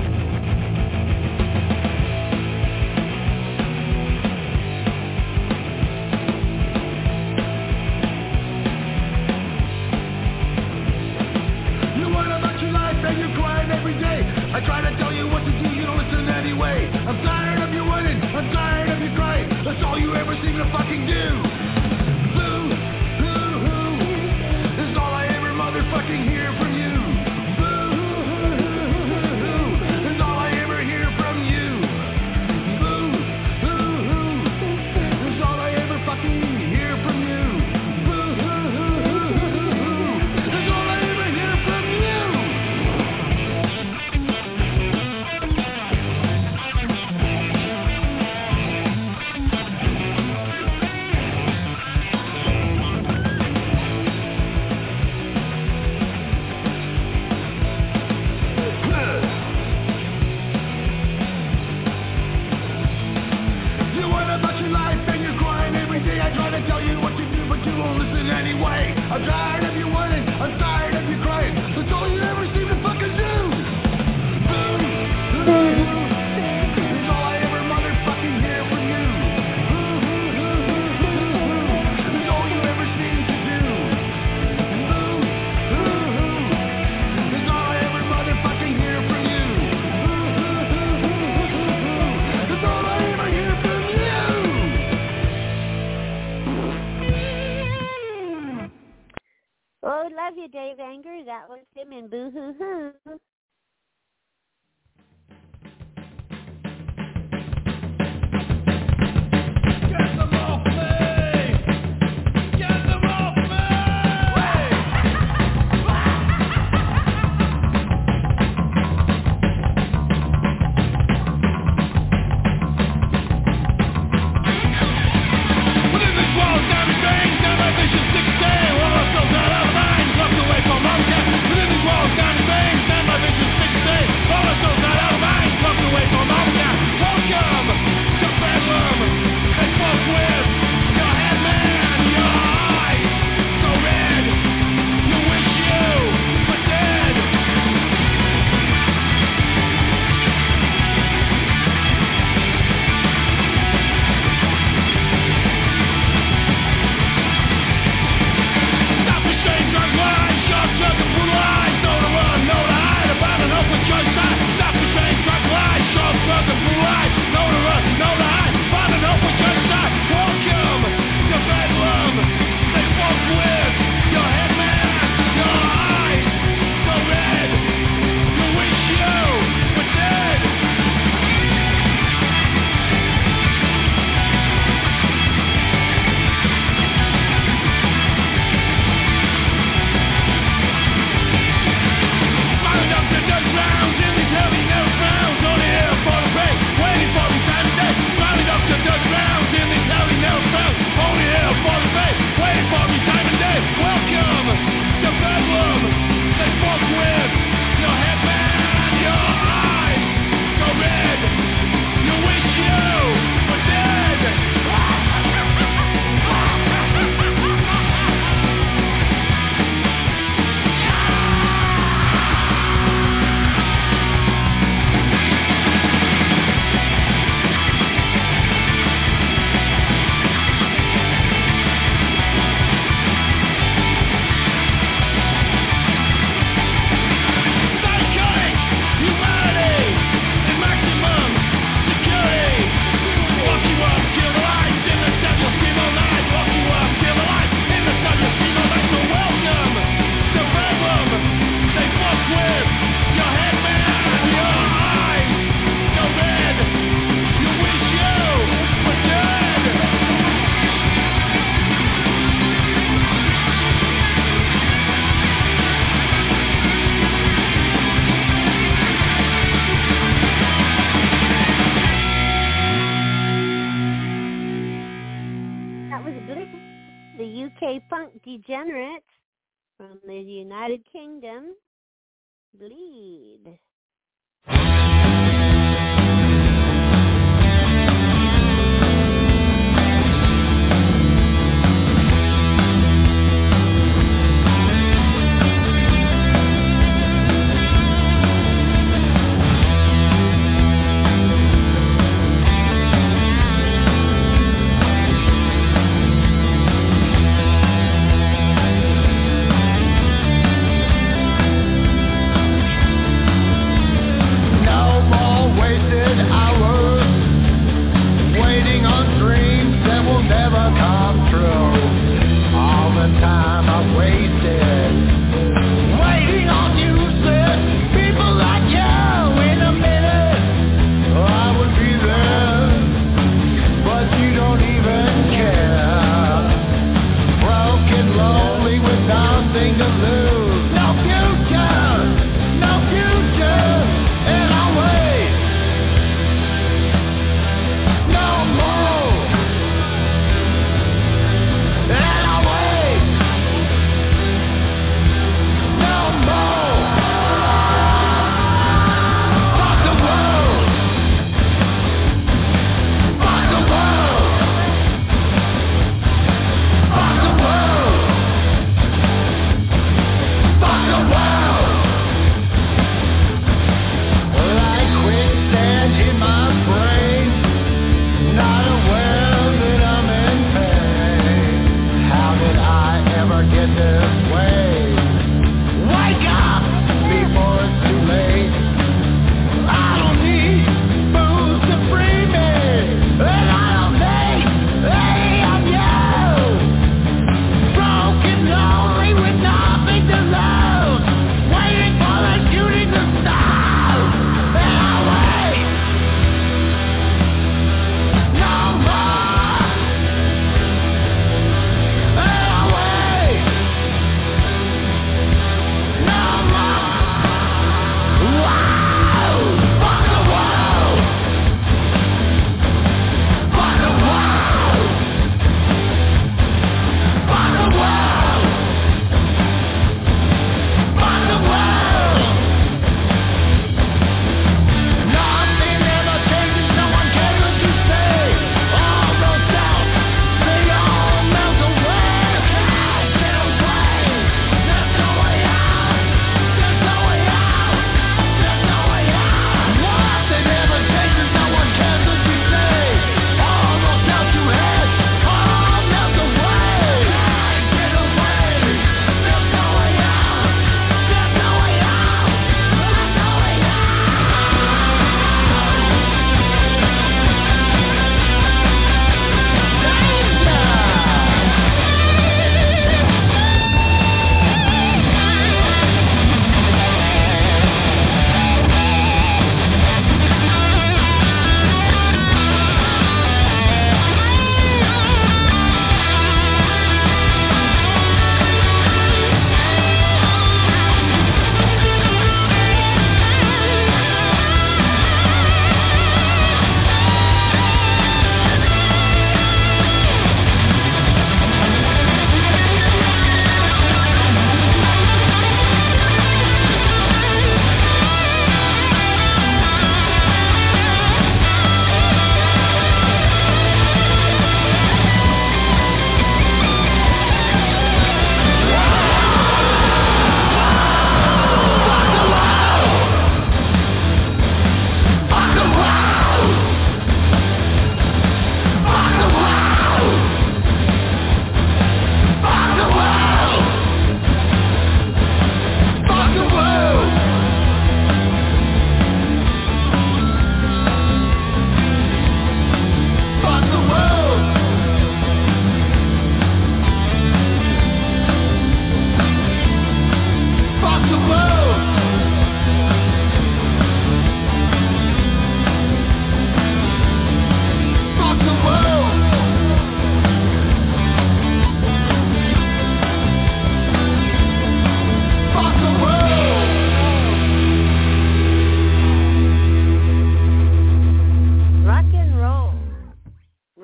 You worry about your life and you're crying every day. I try to tell you what to do, you don't listen anyway. I'm tired of you running, I'm tired of you crying. That's all you ever seem to fucking do. Boo, hoo, hoo. That's all I ever motherfucking hear from you. Boo, hoo, hoo. That's all I ever hear from you. Boo, hoo, hoo. That's all I ever fucking hear from you. Boo, hoo, hoo. That's all I ever hear from you. You worry about your life and you're crying every day. I try to tell you what to do, but you won't listen anyway. I'm tired of you whining, I'm tired of you crying. That's all you ever seem to fucking do. Boo, boo. That's all I ever motherfucking hear from you. Boo, boo, boo, boo, boo. That's all you ever seem to do. Boo, boo, boo. That's all I ever motherfucking hear from you. Boo, boo, boo, boo, boo. That was him in Boo Hoo Hoo. Degenerates from the United Kingdom, Bleed. Thank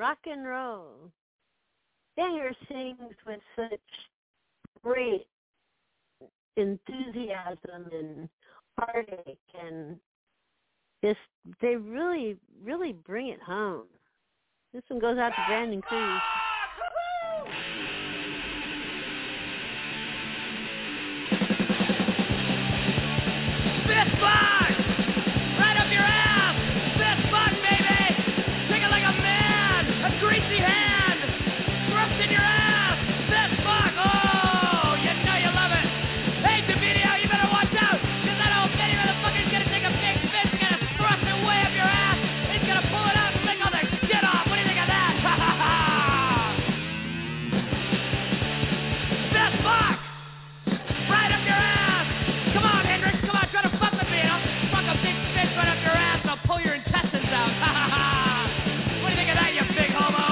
rock and roll. Singer sings with such great enthusiasm and heartache, and just they really, really bring it home. This one goes out to Brandon Cruz. Fist bump! Right up your ass! Fist bump, baby! Take it like a man! A greasy hand! Thrust in your ass! Fist bump! Oh, you know you love it! Hey, Davidio, you better watch out! Because that old Betty motherfucker's gonna take a big fist, he's gonna thrust it way up your ass! He's gonna pull it out and lick all the shit off! What do you think of that? Ha ha ha! Fist bump! Right up your ass! Come on, Hendrix, come on, try to fuck with me, and I'll fuck a big fist right up your ass and I'll pull your intestines out. Ha ha ha! What do you think of that, you big homo?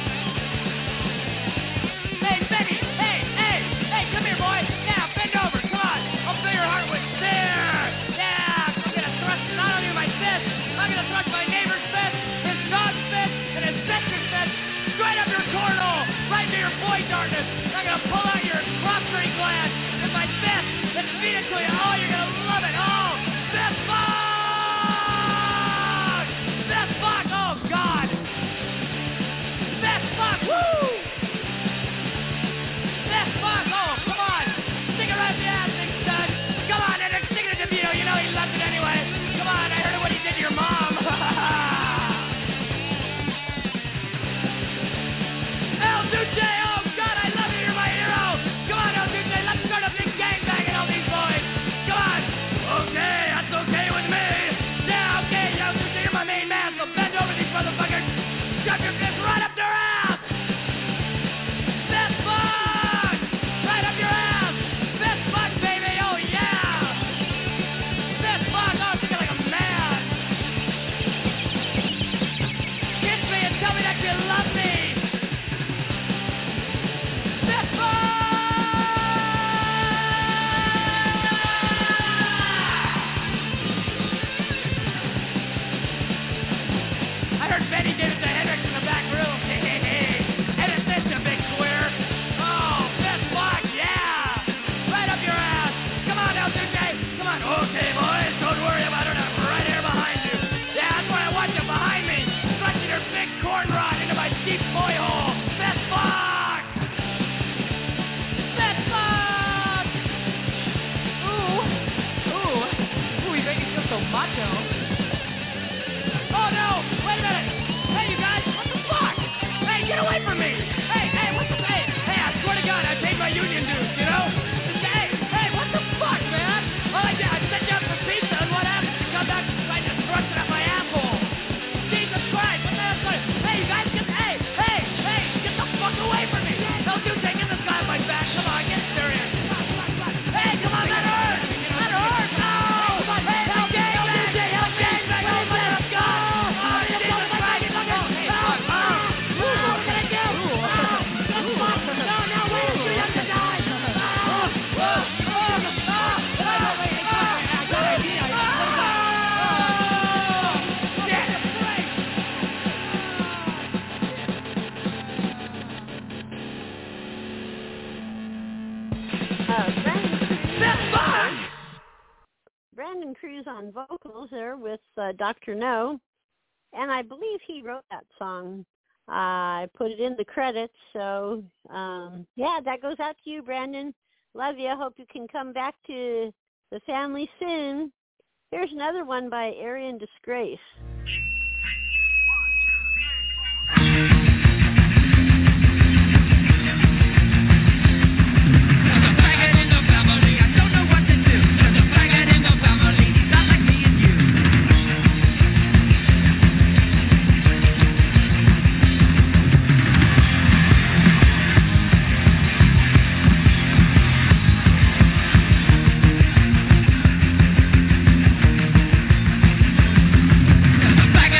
Hey, Benny! Hey, hey! Hey, come here, boy! Yeah, bend over, come on! I'll fill your heart with there! Yeah! I'm gonna thrust not only my fist, I'm gonna thrust my neighbor's fist, his dog's fist, and his sister's fist, straight up your cornhole, right into your boy darkness. I'm gonna pull out your prostate gland with my fist and feed it to you. Oh, you're gonna love it. Oh, fist fuck! Fist fuck! Oh, God! Fist fuck! Woo! Fist fuck! Oh, come on! Stick it right in the ass, big stud! Come on, Hendrix, stick it to DeVito. You know he loves it anyway. Come on, I heard what he did to your mom. El Duce! Oh, God, I love you. You're my hero. Come on, El Duce. Let's start a big gangbang and all these boys. Come on. Okay, that's okay with me. Yeah, okay, El Duce, you're my main man, so bend over these motherfuckers. Shove your fist right up their ass. Fist fuck. Right up your ass. Fist fuck, baby. Oh, yeah. Fist fuck. Oh, take it like a man. Kiss me and tell me that you love me. Fist fuck. I heard Benny did it to Hendrix in the back room. Hey, hey, hey. Edit this, you big queer. Oh, fist fuck, yeah. Right up your ass. Come on, El Duce. Come on. Okay, boys, don't worry about it. I'm right here behind you. Yeah, that's why I want you behind me. Thrusting your big corn rod into my deep boy hole. Fist fuck. Fist fuck. Ooh. Ooh. Ooh, you make me feel so macho. Oh, no! Wait a minute! Hey, you guys! What the fuck? Hey, get away from me! Hey, hey, what the... Hey, hey, I swear to God, I paid my union dues, you know? Hey, hey, what the fuck, man? All I did, I sent you out for pizza, and what happened? You come back and tried to thrust it up my asshole. Jesus Christ, what the hell's going on? Hey, you guys, get... Hey, hey, hey, get the fuck away from me! Don't you take this guy on my back. Come on, get serious. Hey, come on, that hurts! That hurts! No! Hey, help me! Help me! Help me! Help me! Let's go! Oh, Jesus Christ! Look at... Oh, oh! What can I do? Oh! Just fuck! No, no, wait! I'm too young to die! Oh! Oh! Oh! Oh! Uh, Brandon Fist bump! Brandon Cruz on vocals there with uh, Doctor No, and I believe he wrote that song. I put it in the credits, so um, yeah, that goes out to you, Brandon. Love you. Hope you can come back to the family soon. Here's another one by Aryan Disgrace. Back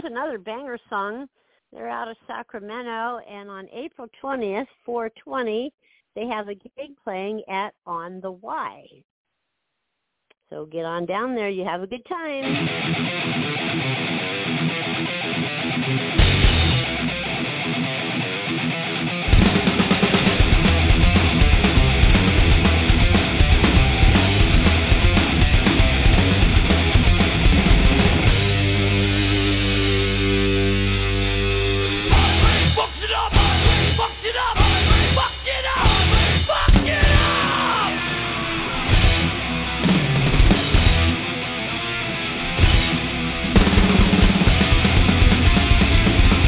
another banger song. They're out of Sacramento, and on April twentieth, four twenty, they have a gig playing at On the Y. So get on down there. You have a good time. Fuck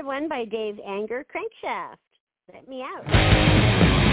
another one by Dave Anger, Crankshaft. Let me out.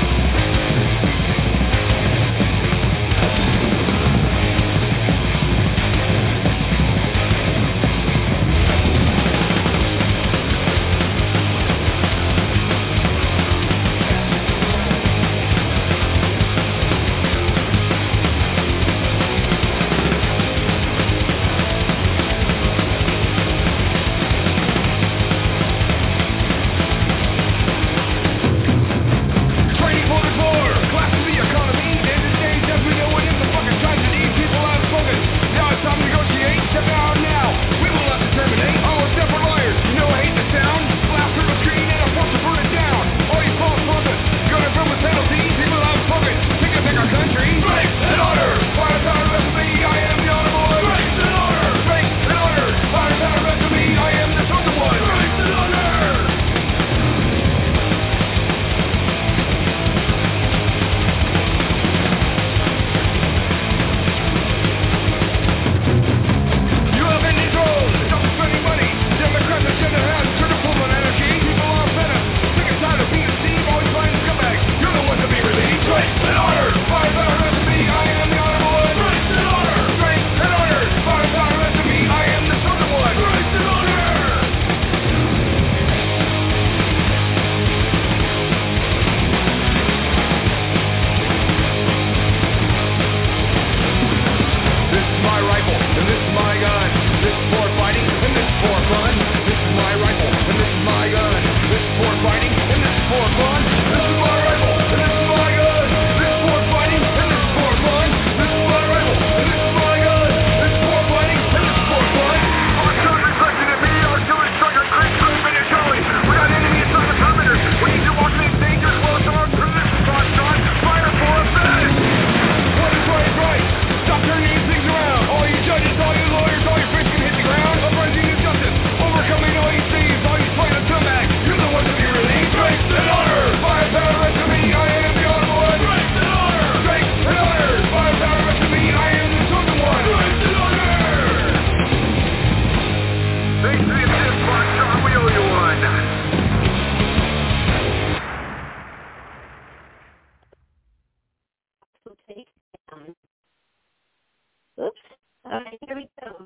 Oops. All right, here we go.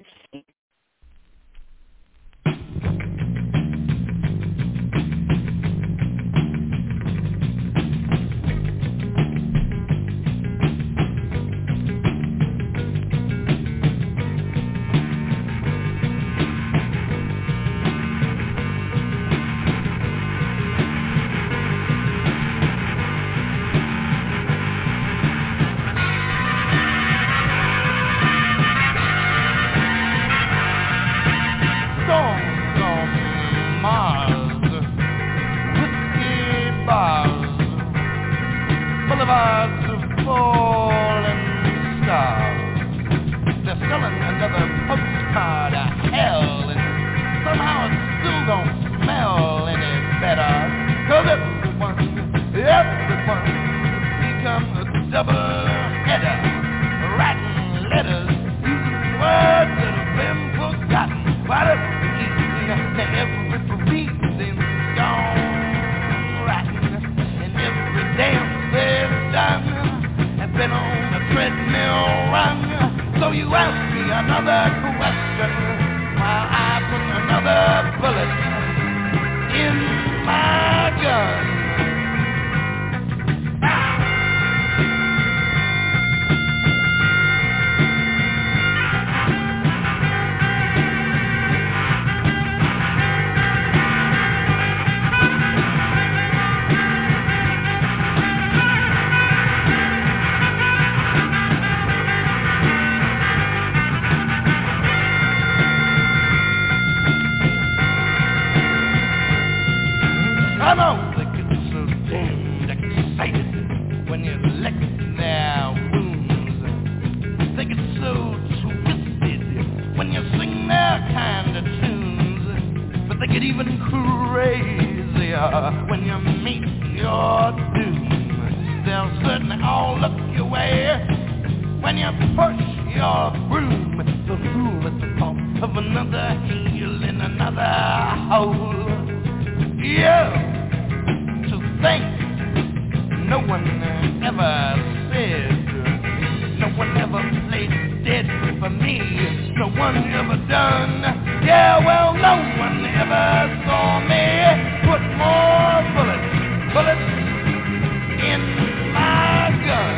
Yeah, to think no one ever said, no one ever played dead for me, no one ever done. Yeah, well, no one ever saw me put more bullets, bullets in my gun.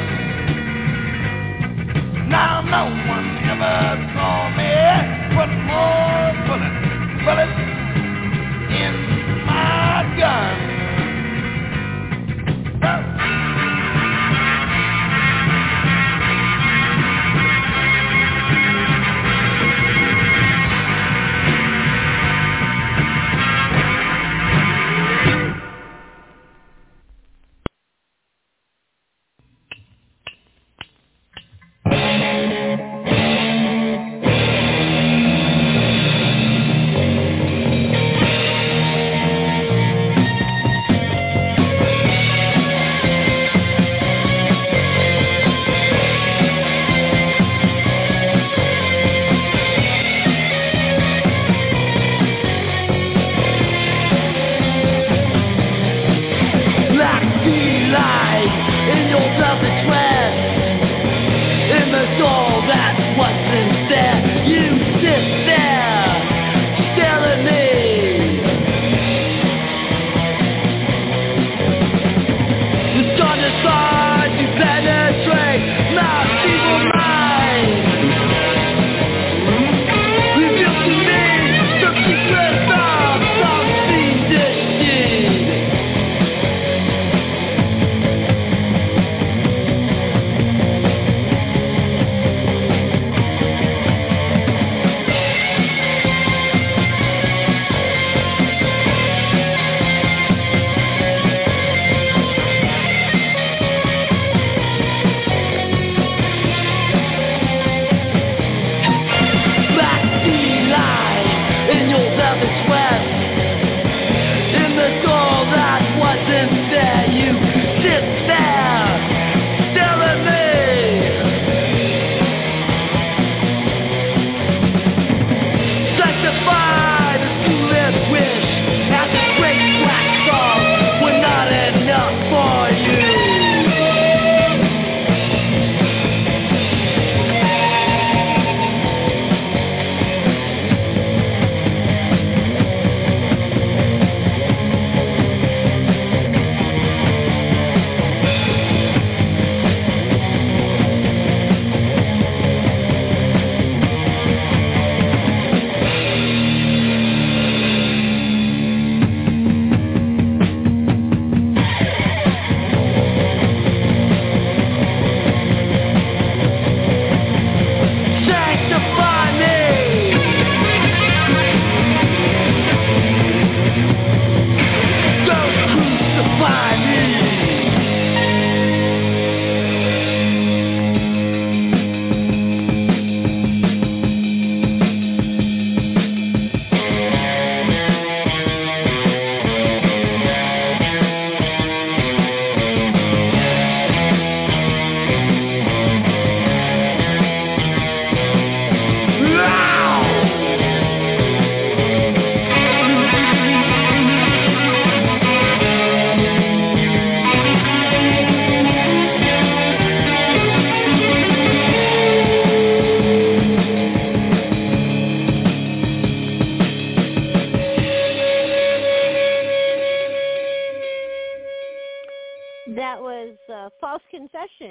Now no one ever saw me put more bullets, bullets in my gun. That was uh, False Confession.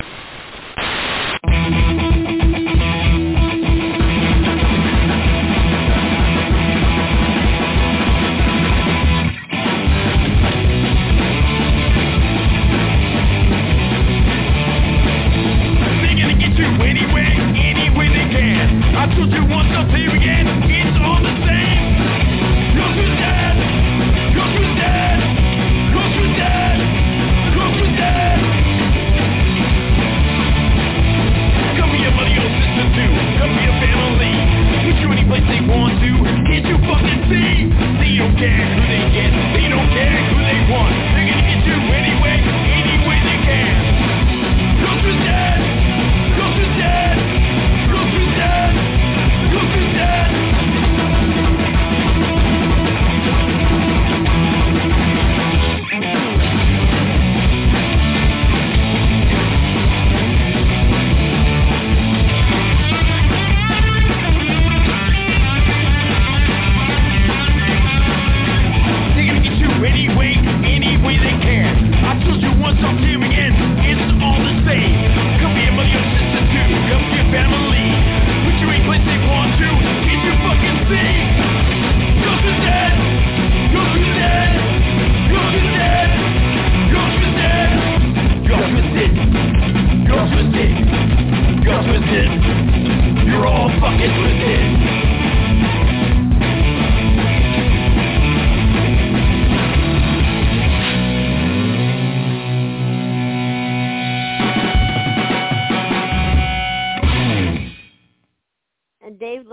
They're gonna get you anyway, any way they can. I told you once, I'll tell you again, it's all the same. Cause we're dead, cause we're dead, cause we're dead, cause we're dead.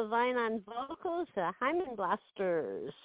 Levine on vocals, the Hyman Blasters.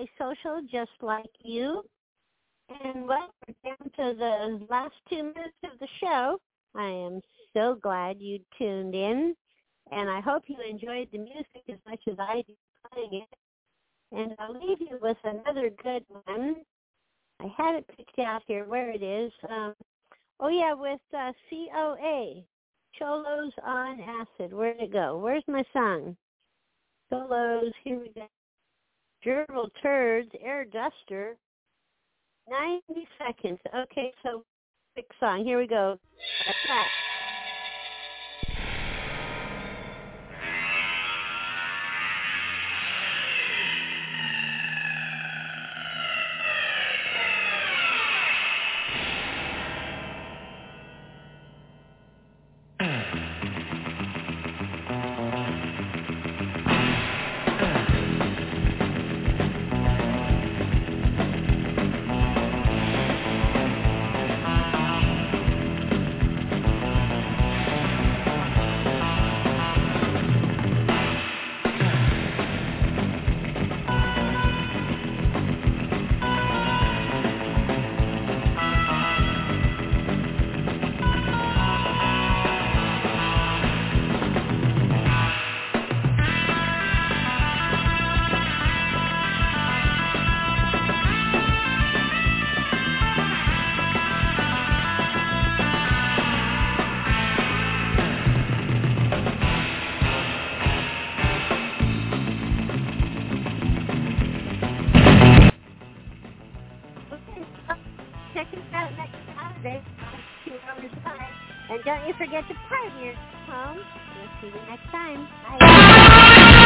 antisocial just like you. And well, we're down to the last two minutes of the show. I am so glad you tuned in, and I hope you enjoyed the music as much as I did playing it. And I'll leave you with another good one. I had it picked out here where it is. Um, oh, yeah, with uh, C O A, Cholos on Acid. Where'd it go? Where's my song? Cholos, here we go. Gerbil Turds, Air Duster, ninety seconds. Okay, so quick song. Here we go. That's that. And don't you forget to party at home. We'll see you next time. Bye.